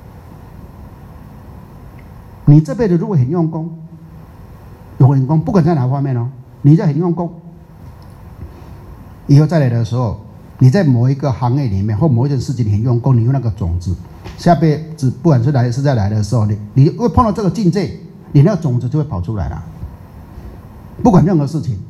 你这辈子如果很用功，不管在哪方面你在很用功，以后再来的时候，你在某一个行业里面或某一件事情你很用功，你用那个种子，下辈子不管是再来的时候，你会碰到这个境界，你那个种子就会跑出来了。不管任何事情，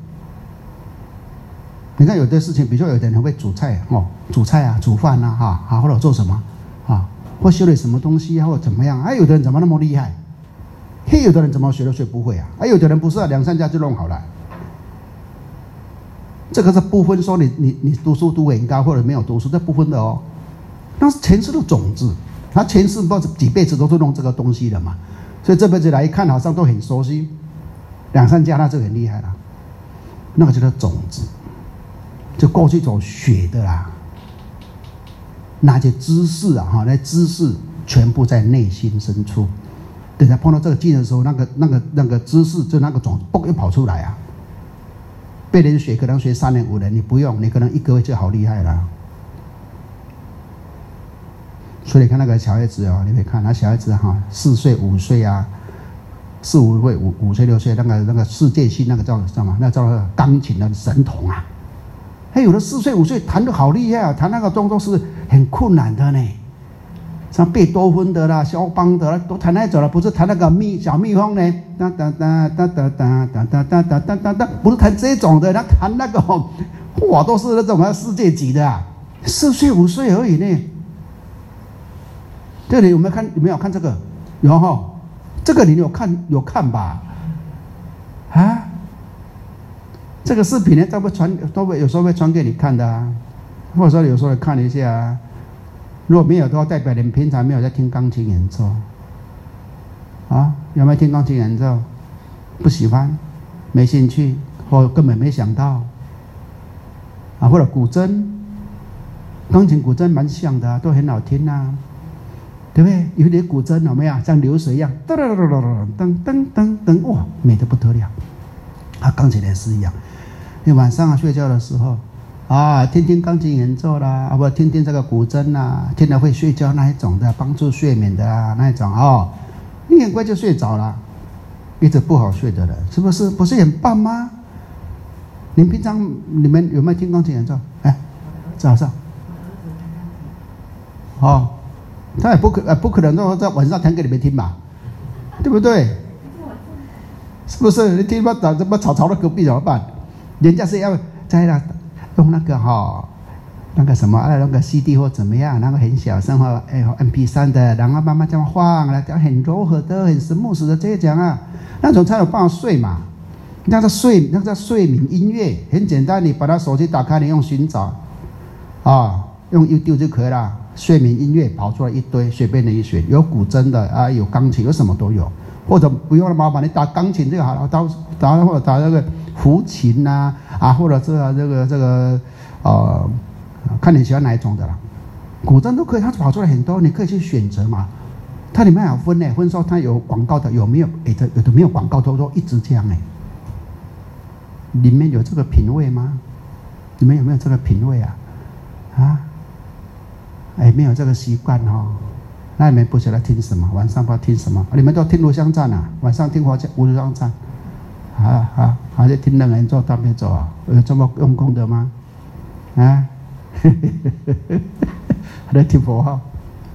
你看有的事情，比如说有的人会煮菜煮饭或者做什么或修理什么东西或者怎么样有的人怎么那么厉害？有的人怎么学都学不会有的人不是2-3家就弄好了。这个是不分说你读书读很高或者没有读书，这不分的那是前世的种子，他前世不知道几辈子都是弄这个东西的嘛，所以这辈子来一看好像都很熟悉，2-3家那就很厉害了，那个叫做种子，就过去所学的啦，那些知识那知识全部在内心深处。等下碰到这个境的时候，那个知识就那个种子又跑出来被人学可能学3年5年，你不用，你可能1个月就好厉害了。所以你看那个小孩子你会看那小孩子4岁5岁4、5岁5岁6岁，那个世界性那个叫什么？那叫钢琴的神童有的4岁5岁弹得好厉害弹那个动作是很困难的呢。像贝多芬的啦、肖邦的啦，都弹那种了，不是弹那个小蜜蜂呢，哒哒哒哒哒哒哒哒哒哒哒哒，不是弹这种的，他弹那个哇，都是那种世界级的4岁5岁而已呢。这里有没有看这个？有这个你有看吧？这个视频呢，都会有时候会传给你看的或者说有时候看一下如果没有的话，代表你们平常没有在听钢琴演奏有没有听钢琴演奏？不喜欢，没兴趣，或根本没想到或者古筝，钢琴古筝蛮像的都很好听对不对？有点古筝有没有像流水一样，噔噔噔噔噔噔，哇，美得不得了钢琴也是一样。你晚上睡觉的时候啊，听听钢琴演奏啦，啊不，听听这个古筝啦，听了会睡觉那一种的，帮助睡眠的啊那一种哦，你很快就睡着了。一直不好睡的人，是不是？不是很棒吗？你们平常你们有没有听钢琴演奏？哎，早上，哦，他也不可能说在晚上弹给你们听吧，对不对？是不是？你听吧，怎么吵到隔壁怎么办？人家是要在那用那个那个什么那个 CD 或怎么样，那个很小声MP3 的，然后慢慢这样放，来很柔和的、很smooth的这样啊，那种才有办法睡嘛。那叫睡眠音乐，很简单，你把它手机打开，你用寻找啊，用 YouTube 就可以了。睡眠音乐跑出来一堆，随便的一选，有古筝的啊，有钢琴，有什么都有。或者不用了麻烦，你打钢琴就好了，或者打那个胡琴呐啊，或者这个看你喜欢哪一种的啦，古筝都可以，它跑出来很多，你可以去选择嘛。它里面还有分呢，分说它有广告的，有没有？有的没有广告，都一直这样哎。里面有这个品味吗？你们有没有这个品味啊？啊？没有这个习惯哦。那你们不晓得听什么？晚上不知道听什么？你们都听炉香赞啊？晚上听无香赞？还是听人演奏大悲咒啊？有这么用功的吗？啊？还在听佛号？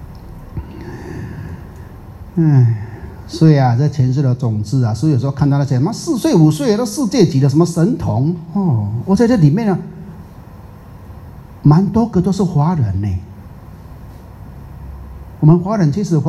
所以啊，这前世的种子啊，所以有时候看到那些什么4岁5岁都世界级的什么神童哦，我在这里面呢，蛮多个都是华人呢。我们华人其实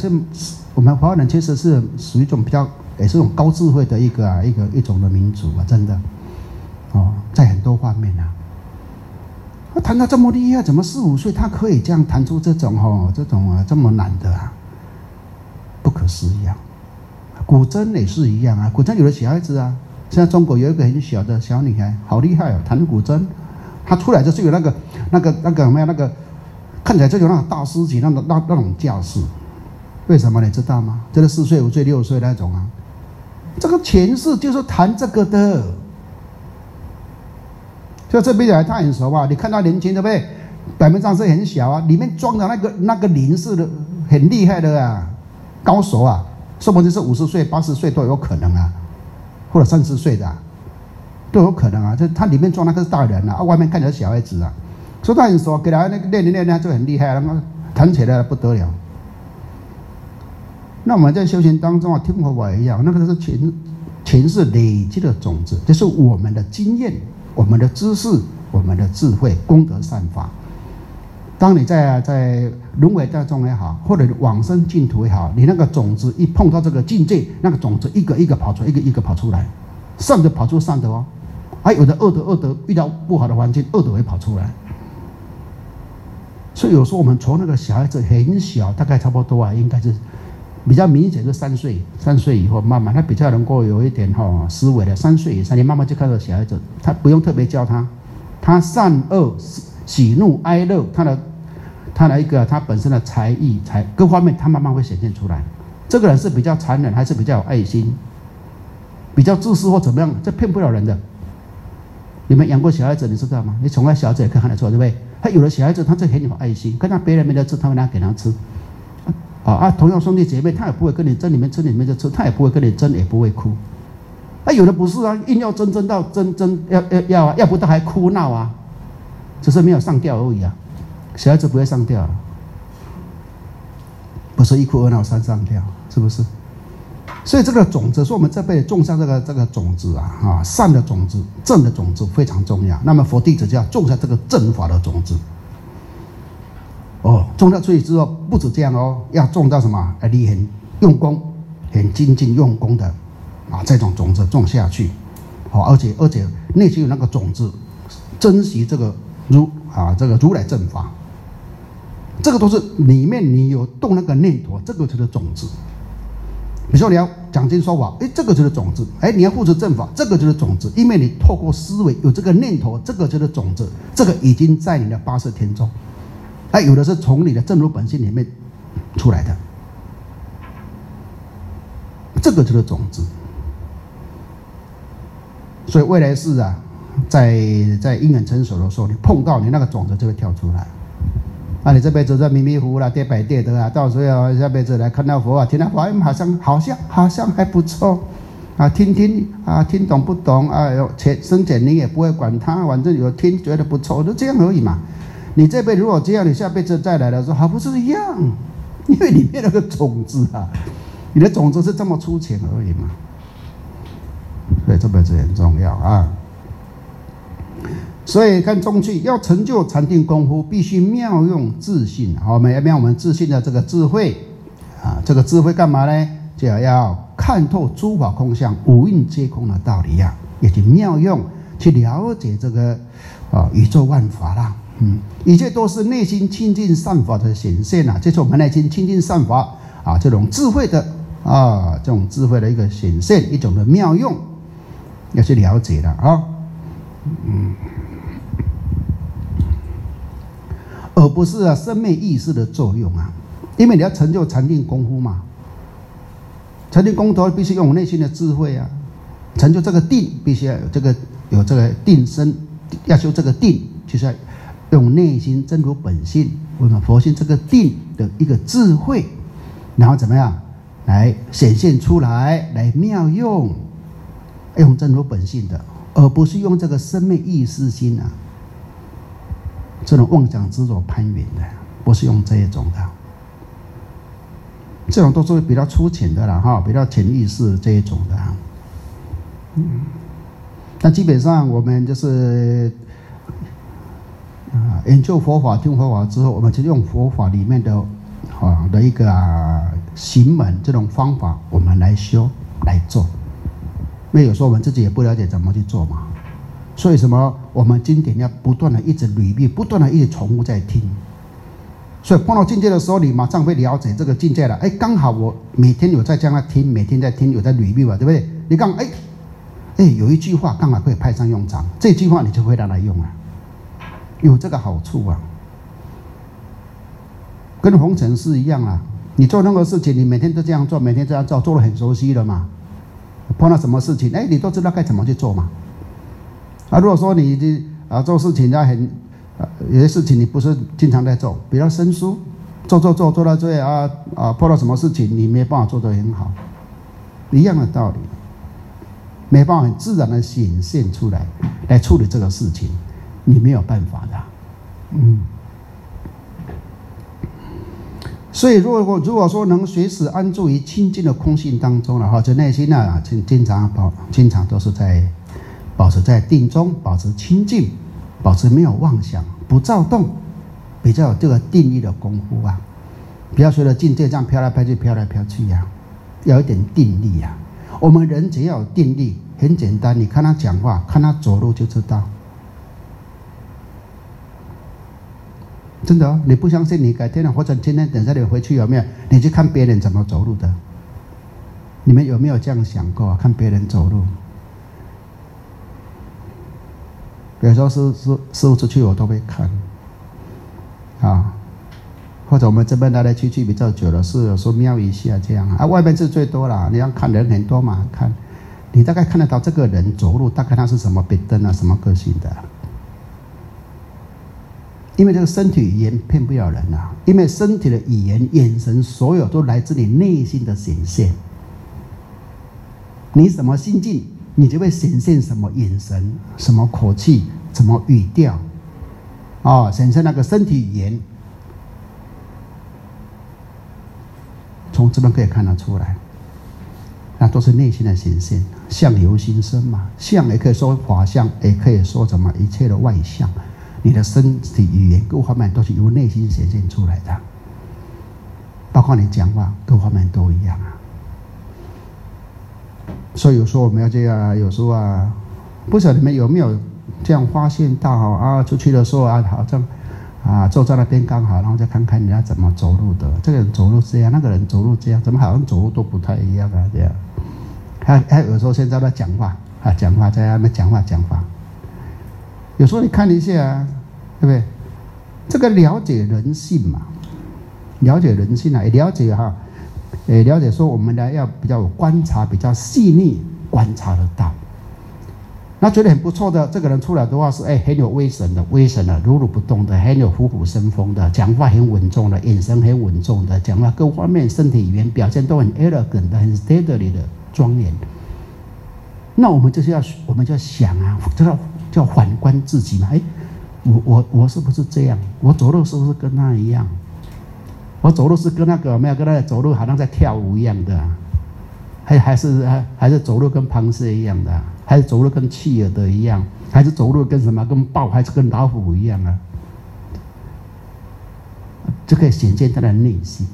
是属于一种比较也是一种高智慧的一种的民族啊，真的哦，在很多方面啊，他弹得这么厉害，怎么4、5岁他可以这样弹出这种这么难的啊？不可思议啊！古筝也是一样啊，古筝有的小孩子啊，现在中国有一个很小的小女孩，好厉害哦，弹古筝，她出来就是有那个没有那个，看起来就有那种大师级那种架势，为什么你知道吗？这是4岁、5岁、6岁那种啊，这个前世就是弹这个的，就这边来他很熟啊，你看他年轻对不对？表面上是很小啊，里面装的那个灵是的很厉害的啊。高手啊，说不定是50岁、80岁都有可能啊，或者30岁的都有可能啊。这它里面装那个是大人啊，外面看起来小孩子啊。所以他很熟，给他那个练就很厉害，然后弹起来不得了。那我们在修行当中啊，听佛法一样，那个是前世累积的种子，就是我们的经验、我们的知识、我们的智慧、功德善法。当你在轮回当中也好，或者往生净土也好，你那个种子一碰到这个境界，那个种子一个一个跑出来，一个一个跑出来，善的跑出善的哦，还有的恶的遇到不好的环境，恶的会跑出来。所以有时候我们从那个小孩子很小，大概差不多啊，应该是比较明显是3岁以后，慢慢他比较能够有一点思维的，3岁以上，你慢慢就看到小孩子，他不用特别教他善恶喜怒哀乐，他本身的才艺各方面，他慢慢会显现出来。这个人是比较残忍，还是比较有爱心，比较自私或怎么样，这骗不了人的。你们养过小孩子，你知道吗？你宠爱小孩子也可以看得出来，对不对？他有的小孩子，他就很有爱心，看到别人没得吃，他会拿给他吃。同样兄弟姐妹，他也不会跟你争，你们吃你们就吃，他也不会跟你争，也不会哭。有的不是啊，硬要争到要不到还哭闹啊。只是没有上吊而已啊，小孩子不会上吊，不是1哭2闹3上吊，是不是？所以这个种子是我们这辈子种下这个种子啊，善的种子、正的种子非常重要。那么佛弟子就要种下这个正法的种子。种下去之后不止这样哦，要种到什么？你很用功、很精进用功的这种种子种下去，而且内心有那个种子，珍惜这个如来正法，这个都是里面你有动那个念头，这个就是种子。比如说你要讲经说法，这个就是种子；你要护持正法，这个就是种子。因为你透过思维有这个念头，这个就是种子，这个已经在你的8识田中。有的是从你的正如本性里面出来的，这个就是种子。所以未来世啊， 在因缘成熟的时候，你碰到你那个种子就会跳出来。啊，你这辈子在迷迷糊糊啦、跌摆跌的啊，到时候下辈子来看到佛啊，听到佛，好像还不错啊，听啊，听懂不懂啊？生前你也不会管他，反正有听觉得不错，就这样而已嘛。你这辈子如果这样，你下辈子再来的时候，还不是一样？因为里面那个种子啊，你的种子是这么粗浅而已嘛。所以这辈子很重要啊。所以看中句，要成就禅定功夫，必须妙用自信。好，我们要妙我们自信的这个智慧啊，这个智慧干嘛呢？就要看透诸法空相、五蕴皆空的道理啊，也去妙用去了解这个宇宙万法啦。一切都是内心清净善法的显现啊，这是我们内心清净善法啊，这种智慧的这种智慧的一个显现，一种的妙用，要去了解的啊。而不是生灭意识的作用啊，因为你要成就禅定功夫嘛，禅定功夫必须用内心的智慧啊，成就这个定必须要有这个定身，要修这个定，就是要用内心真如本性，我们佛性这个定的一个智慧，然后怎么样来显现出来，来妙用，用真如本性的，而不是用这个生灭意识心啊。这种妄想执着攀缘的，不是用这一种的，这种都是比较粗浅的啦，哈，比较潜意识这一种的。那基本上我们就是研究佛法、听佛法之后，我们就用佛法里面的一个行门这种方法，我们来修来做。因为有时候我们自己也不了解怎么去做嘛。所以什么？我们经典要不断的一直履历，不断的一直重复在听。所以碰到境界的时候，你马上会了解这个境界了。哎，刚好我每天有在这样听，每天在听，有在履历嘛，对不对？你刚有一句话刚好可以派上用场，这句话你就会拿来用啊，有这个好处啊。跟红尘是一样啊，你做任何事情，你每天都这样做，每天这样做，做得很熟悉了嘛。碰到什么事情，你都知道该怎么去做嘛。如果说你做事情有些事情你不是经常在做，比较生疏，做到最后碰到什么事情你没办法做得很好，一样的道理，没办法很自然的显现出来，来处理这个事情，你没有办法的。所以如果说能随时安住于清净的空性当中了，这内心呢，经常都是在保持在定中，保持清净，保持没有妄想，不躁动，比较有这个定力的功夫啊。不要随着境界这样飘来飘去，飘来飘去呀，要一点定力呀。我们人只要有定力，很简单，你看他讲话，看他走路就知道。真的你不相信，你改天或者今天等下你回去有没有？你去看别人怎么走路的？你们有没有这样想过看别人走路？有时候师父出去我都会看，或者我们这边来来去去比较久了，是有时候瞄一下这样外面是最多啦，你要看人很多嘛，看你大概看得到这个人走路大概他是什么笔灯啊，什么个性的。因为这个身体语言骗不了人啊，因为身体的语言、眼神，所有都来自你内心的显现。你什么心境，你就会显现什么眼神、什么口气、什么语调，显现那个身体语言，从这边可以看得出来，那都是内心的显现。相由心生嘛，相也可以说法相，也可以说什么一切的外相。你的身体语言各方面都是由内心显现出来的，包括你讲话各方面都一样啊。所以有时候我们要这样，有时候不晓得你们有没有这样发现到出去的时候好像坐在那边刚好，然后再看看人家怎么走路的，这个人走路这样，那个人走路这样，怎么好像走路都不太一样啊？这样，还有时候现在在讲话在那边讲话。有时候你看一下对不对？这个了解人性嘛，了解人性也了解了解说我们呢要比较有观察，比较细腻观察得到。 那觉得很不错的这个人出来的话是很有威神的，如如不动的，很有虎虎生风的，讲话很稳重的，眼神很稳重的，讲话各方面身体语言表现都很 elegant 的，很 steadily 的庄严。那我们就要想啊，就要反观自己嘛。我是不是这样？我走路是不是跟他一样？我走路是跟那个没有跟他走路好像在跳舞一样的，还是走路跟螃蟹一样的，还是走路跟企鹅的一样，还是走路跟什么跟豹还是跟老虎一样啊？就可以显现他的内心。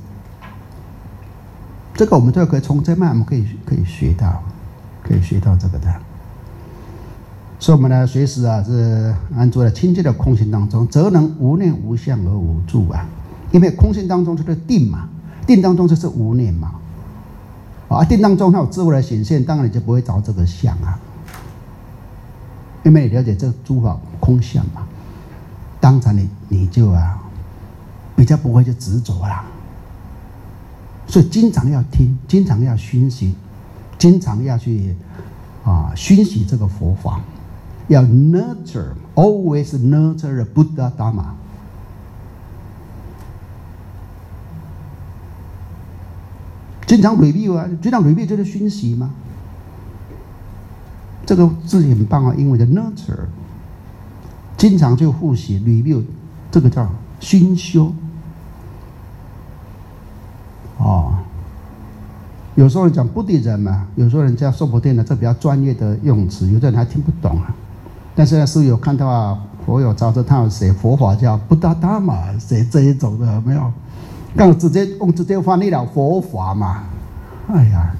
这个我们都可以从这面我们可以学到这个的。所以我们呢，随时啊是安住在清净的空性当中，则能无念无相而无住啊。因为空性当中就是定嘛，定当中就是无念嘛。定当中它有智慧的显现，当然你就不会找这个相啊。因为你了解这诸法空相嘛，当然你就比较不会去执着啦。所以经常要听，经常要熏习，经常要去熏习这个佛法，要 always nurture the Buddha Dharma。经常 review 啊，经常 review 就是熏习嘛。这个字很棒啊，英文的 nurture， 经常去复习 review， 这个叫熏修。有时候人讲不敌人嘛，有时候人家说不定的，这比较专业的用词，有的人还听不懂啊。但是是有看到佛有招着他有写佛法叫不达达嘛，写这一种的没有？刚直接翻译了佛法嘛，哎呀，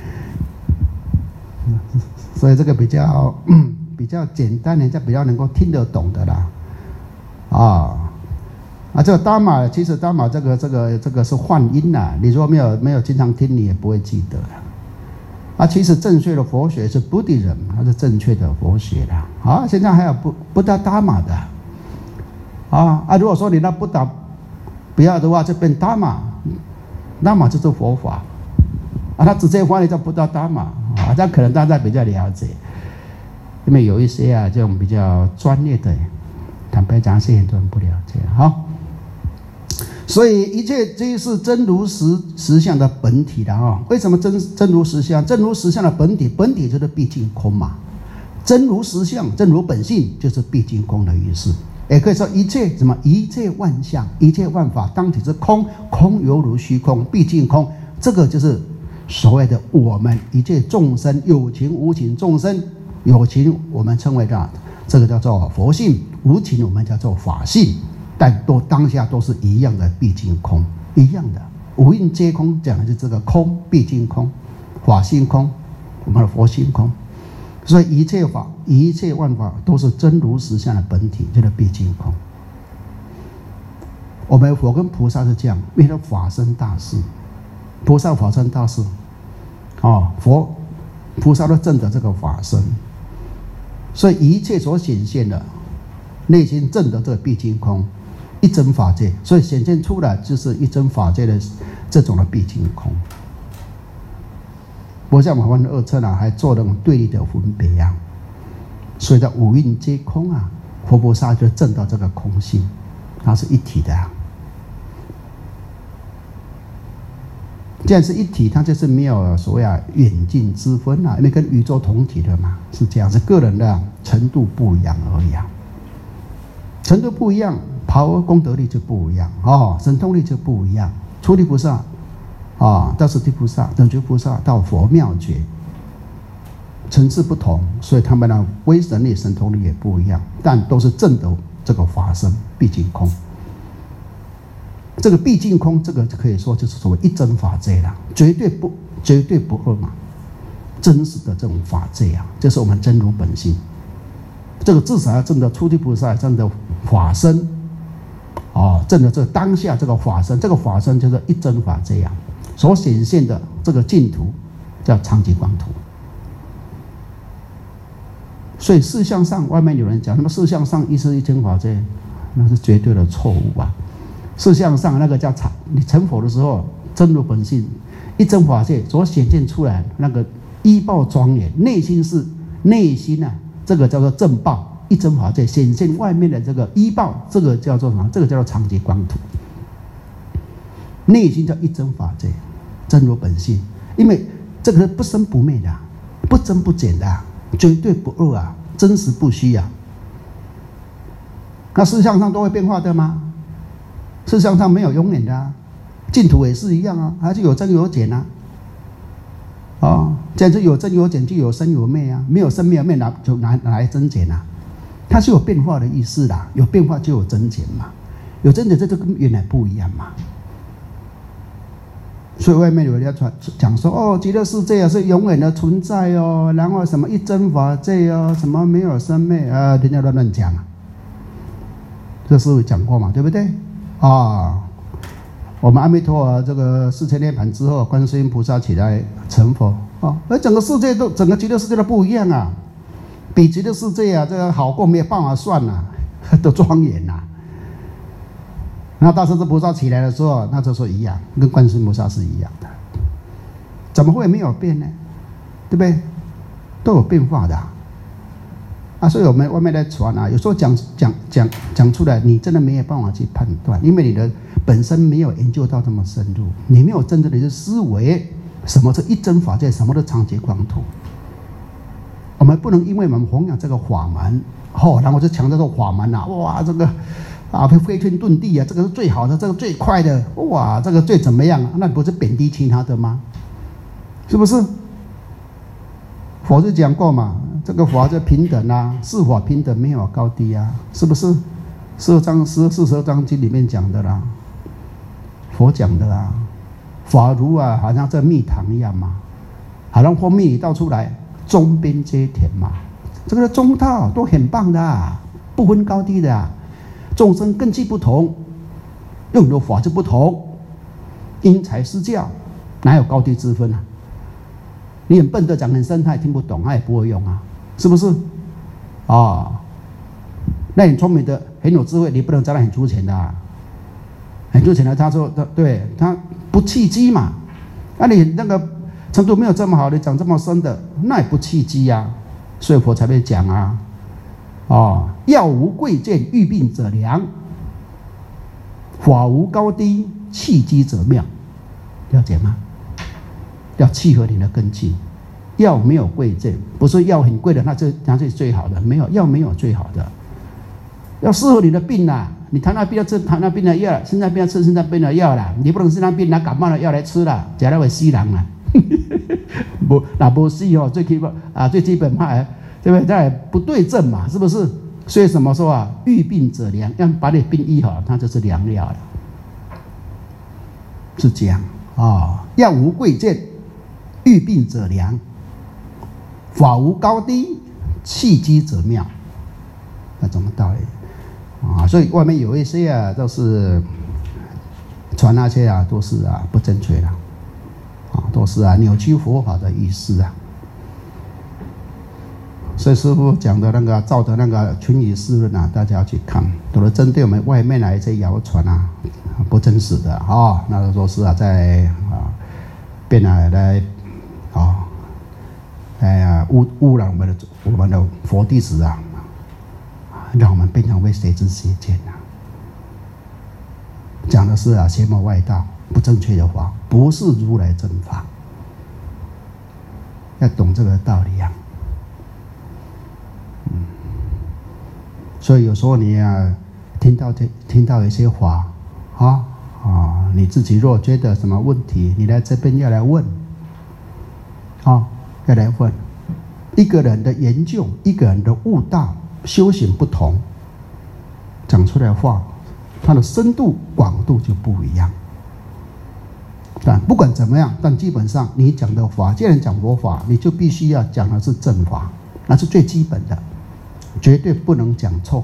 所以这个比较简单，人家比较能够听得懂的啦，这个达玛其实达玛这个是幻音呐，你如果没有经常听，你也不会记得。其实正确的佛学是不敌人，它是正确的佛学啦。现在还有不达达玛的，如果说你那不要的话，就变达玛，达玛就是佛法，他直接翻译叫不达达玛，这样可能大家比较了解。因为有一些这种比较专业的，坦白讲，是很多人不了解。所以一切这是真如实相的本体的为什么真如实相？真如实相的本体就是毕竟空嘛。真如实相，真如本性就是毕竟空的意思。也可以说一切万象，一切万法当体之空，空犹如虚空，毕竟空。这个就是所谓的我们一切众生，有情无情众生，有情我们称为这个叫做佛性，无情我们叫做法性。但当下都是一样的毕竟空，一样的五蕴皆空，讲的是这个空毕竟空，法性空，我们的佛性空。所以一切法一切万法都是真如实相的本体，就是毕竟空。我们佛跟菩萨是这样，为了法身大事，菩萨法身大事菩萨都证得这个法身，所以一切所显现的内心证得这个毕竟空一真法界，所以显现出来就是一真法界的这种的毕竟空。不像我们的二乘还做那种对立的分别所以在五蕴皆空佛菩萨就证到这个空性，它是一体的既然是一体，它就是没有所谓远近之分因为跟宇宙同体的嘛，是这样，是个人的程度不一样而已程度不一样，功德力就不一样神通力就不一样。出离菩萨到释提菩萨、等觉菩萨到佛妙觉，层次不同，所以他们的威神力、神通力也不一样，但都是证得这个法身毕竟空。这个毕竟空，这个可以说就是所谓一真法界了，绝对不二嘛，真实的这种法界这是我们真如本性。这个至少要证得出离菩萨，证得法身证得这个当下这个法身，这个法身就是一真法界所显现的这个净土叫常寂光土。所以事相上，外面有人讲，那么事相上亦是一真法界，那是绝对的错误事相上那个叫你成佛的时候，真如本性一真法界所显现出来那个依报庄严，内心这个叫做正报，一真法界显现外面的这个依报，这个叫做什么？这个叫做常寂光土。内心叫一真法界，真如本性，因为这个是不生不灭的，不增不减的，绝对不二啊，真实不虚啊。那事相上都会变化的吗？事相上没有永远的啊，净土也是一样啊，还是有增有减啊。这样就有增有减，就有生有灭啊，没有生没有灭哪来增减啊？它是有变化的意思啦，有变化就有增减嘛，有增减这就跟原来不一样嘛。所以外面有人家讲说，极乐世界啊是永远的存在哦，然后什么一真法界哦，什么没有生灭啊，人家乱讲啊。这师父讲过嘛，对不对？我们阿弥陀佛这个4000涅槃之后，观世音菩萨起来成佛而整个世界都整个极乐世界都不一样啊，比极乐世界啊这个好过没有办法算啊，都庄严啊。然后大势至菩萨起来的时候，那就说一样，跟观世音菩萨是一样的，怎么会没有变呢？对不对？都有变化的所以我们外面在传有时候讲出来，你真的没有办法去判断，因为你的本身没有研究到这么深入，你没有真正的去思维什么是一真法界，什么是常寂光土。我们不能因为我们弘扬这个法门然后就强调这个法门哇这个飞天遁地这个是最好的，这个最快的，哇这个最怎么样那不是贬低其他的吗？是不是？佛是讲过嘛，这个法是平等是法平等，没有高低是不是？42章经里面讲的啦，佛讲的法如好像这蜜糖一样嘛，好像蜂蜜一倒出来，中边皆甜嘛，这个中道都很棒的不分高低的众生根器不同，用的法就不同，因材施教，哪有高低之分你很笨的讲很深，他也听不懂，他也不会用是不是？那很聪明的很有智慧，你不能叫他很粗浅的很粗浅的，他说对他不契机嘛，你那个程度没有这么好，你讲这么深的，那也不契机所以佛才会讲药无贵贱，欲病者良；法无高低，契机者妙。了解吗？要契合你的根器。药没有贵贱，不是药很贵的，那是最好的，没有药没有最好的，要适合你的病你糖尿病要吃糖尿病的药，心脏病要吃心脏病的药啦，你不能心脏病拿感冒的药来吃啦，吃了会死人啦。不死最基本最基本对不对？那不对症嘛，是不是？所以什么说欲病者良，要把你病医好，它就是良药了。是这样药无贵贱，欲病者良；法无高低，契机者妙。那什么道理所以外面有一些都是传那些都是不正确的都是扭曲佛法的意思所以师父讲的那个照着那个群语释论大家要去看，都是针对我们外面的一些谣传不真实的那都是在变来污染我们的佛弟子让我们变成为邪知邪见讲的是邪魔外道，不正确的法，不是如来正法，要懂这个道理所以有时候你听到一些话你自己若觉得什么问题，你来这边要来问要来问。一个人的研究，一个人的悟道修行不同，讲出来的话它的深度广度就不一样。但不管怎么样，但基本上你讲的法，既然讲佛法，你就必须要讲的是正法，那是最基本的，绝对不能讲错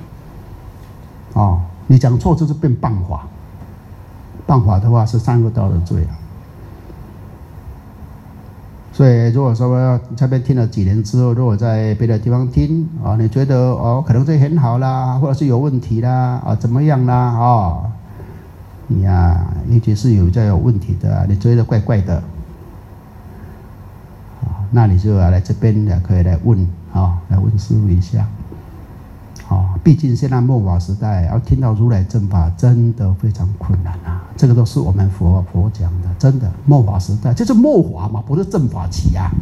你讲错就是变谤法，谤法的话是三恶道的罪所以如果说这边听了几年之后，如果在别的地方听你觉得可能这很好啦，或者是有问题啦怎么样啦你尤其是有比较有问题的你觉得怪怪的那你就来这边可以来问来问师父一下。毕竟现在末法时代，要听到如来正法真的非常困难啊！这个都是我们佛讲的，真的末法时代就是末法嘛，不是正法期啊。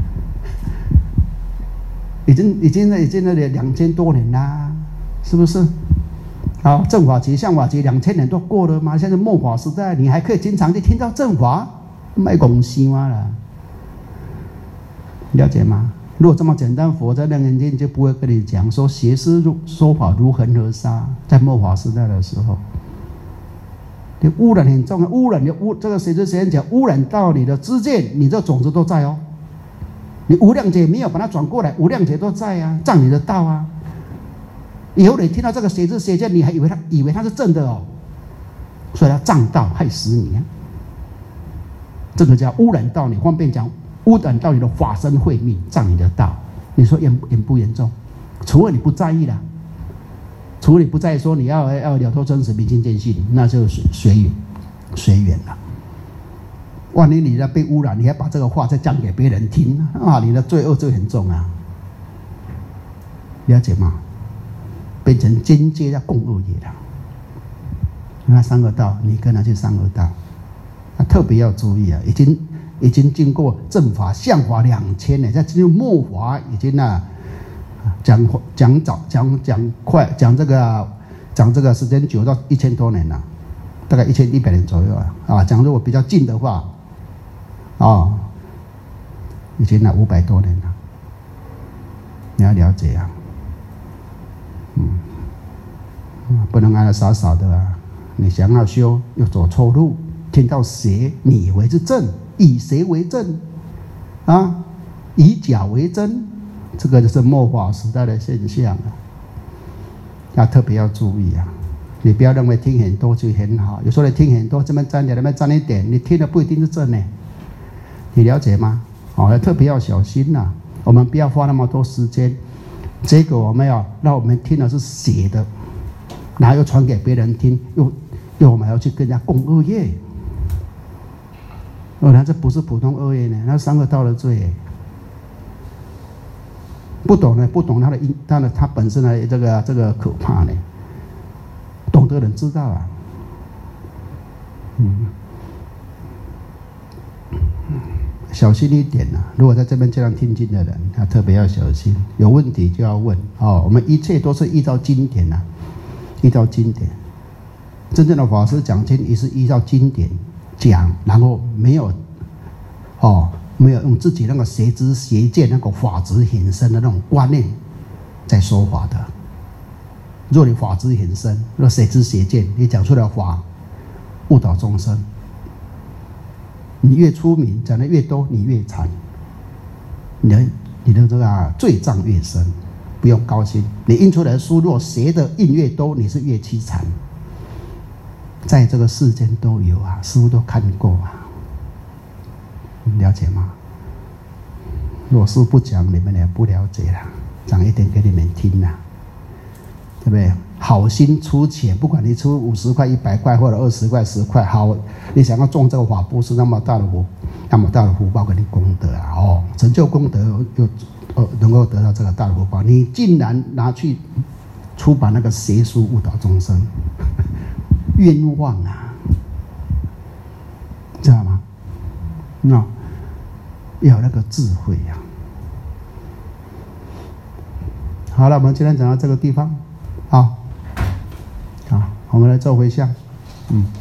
已经那2000多年啦，是不是？正法期、相法期2000年都过了嘛，现在末法时代，你还可以经常去听到正法，卖公西吗了？了解吗？如果这么简单，佛在楞严经就不会跟你讲说邪师说法如恒河沙，在末法时代的时候，你污染很重啊，这个谁讲污染到你的知见，你这种子都在哦。你无量劫没有把它转过来，无量劫都在啊，障你的道啊。以后你听到这个邪见，你还以为他是正的哦，所以他障道害死你啊。这个叫污染到你，方便讲。污染到你的法身慧命，障你的道，你说严不严重？除了你不在意啦，除了你不在意说你要了脱生死、明心见性，那就是随缘了。万一你呢被污染，你还把这个话再讲给别人听啊，你的罪恶就很重啊，了解吗？变成间接要共恶业了。那三恶道，你跟他去三恶道，特别要注意啊，已经经过正法、相法2000年，再进入末法，已经讲这个时间久到1000多年了，大概1100年左右啊。讲如果比较近的话，已经500多年了，你要了解啊，不能安傻傻的啊，你想要修又走错路，听到邪，你以为是正。以谁为正以假为真，这个就是末法时代的现象啊，要特别要注意啊！你不要认为听很多就很好，有时候你听很多，这边沾点，那边沾一点，你听的不一定是正呢，你了解吗？要特别要小心呐！我们不要花那么多时间，结果我们要让我们听的是邪的，然后又传给别人听，又我们要去跟人家共恶业。那这不是普通恶业呢，那三恶道的罪。不懂它本身的这个可怕呢。懂的人知道啊，小心一点啊！如果在这边这样听经的人，他特别要小心，有问题就要问我们一切都是依照经典啊，依照经典。真正的法师讲经也是依照经典讲，然后没有用自己那个邪知邪见、那个法执很深的那种观念在说法的。若你法执很深，若邪知邪见，你讲出来的法误导众生，你越出名，讲的越多，你越惨，你的这个罪障越深。不用高兴，你印出来的书，若邪的印越多，你是越凄惨。在这个世间都有啊，师父都看过啊，你了解吗？如果师父不讲，你们也不了解啦，讲一点给你们听啦，对不对？好心出钱，不管你出50块、100块或者20块、10块，好，你想要种这个法，不是那么大的福报给你功德啊！成就功德又能够得到这个大的福报，你竟然拿去出版那个邪书误导众生。冤枉啊，知道吗？要有那个智慧呀。好了，我们今天讲到这个地方，好，我们来做回向，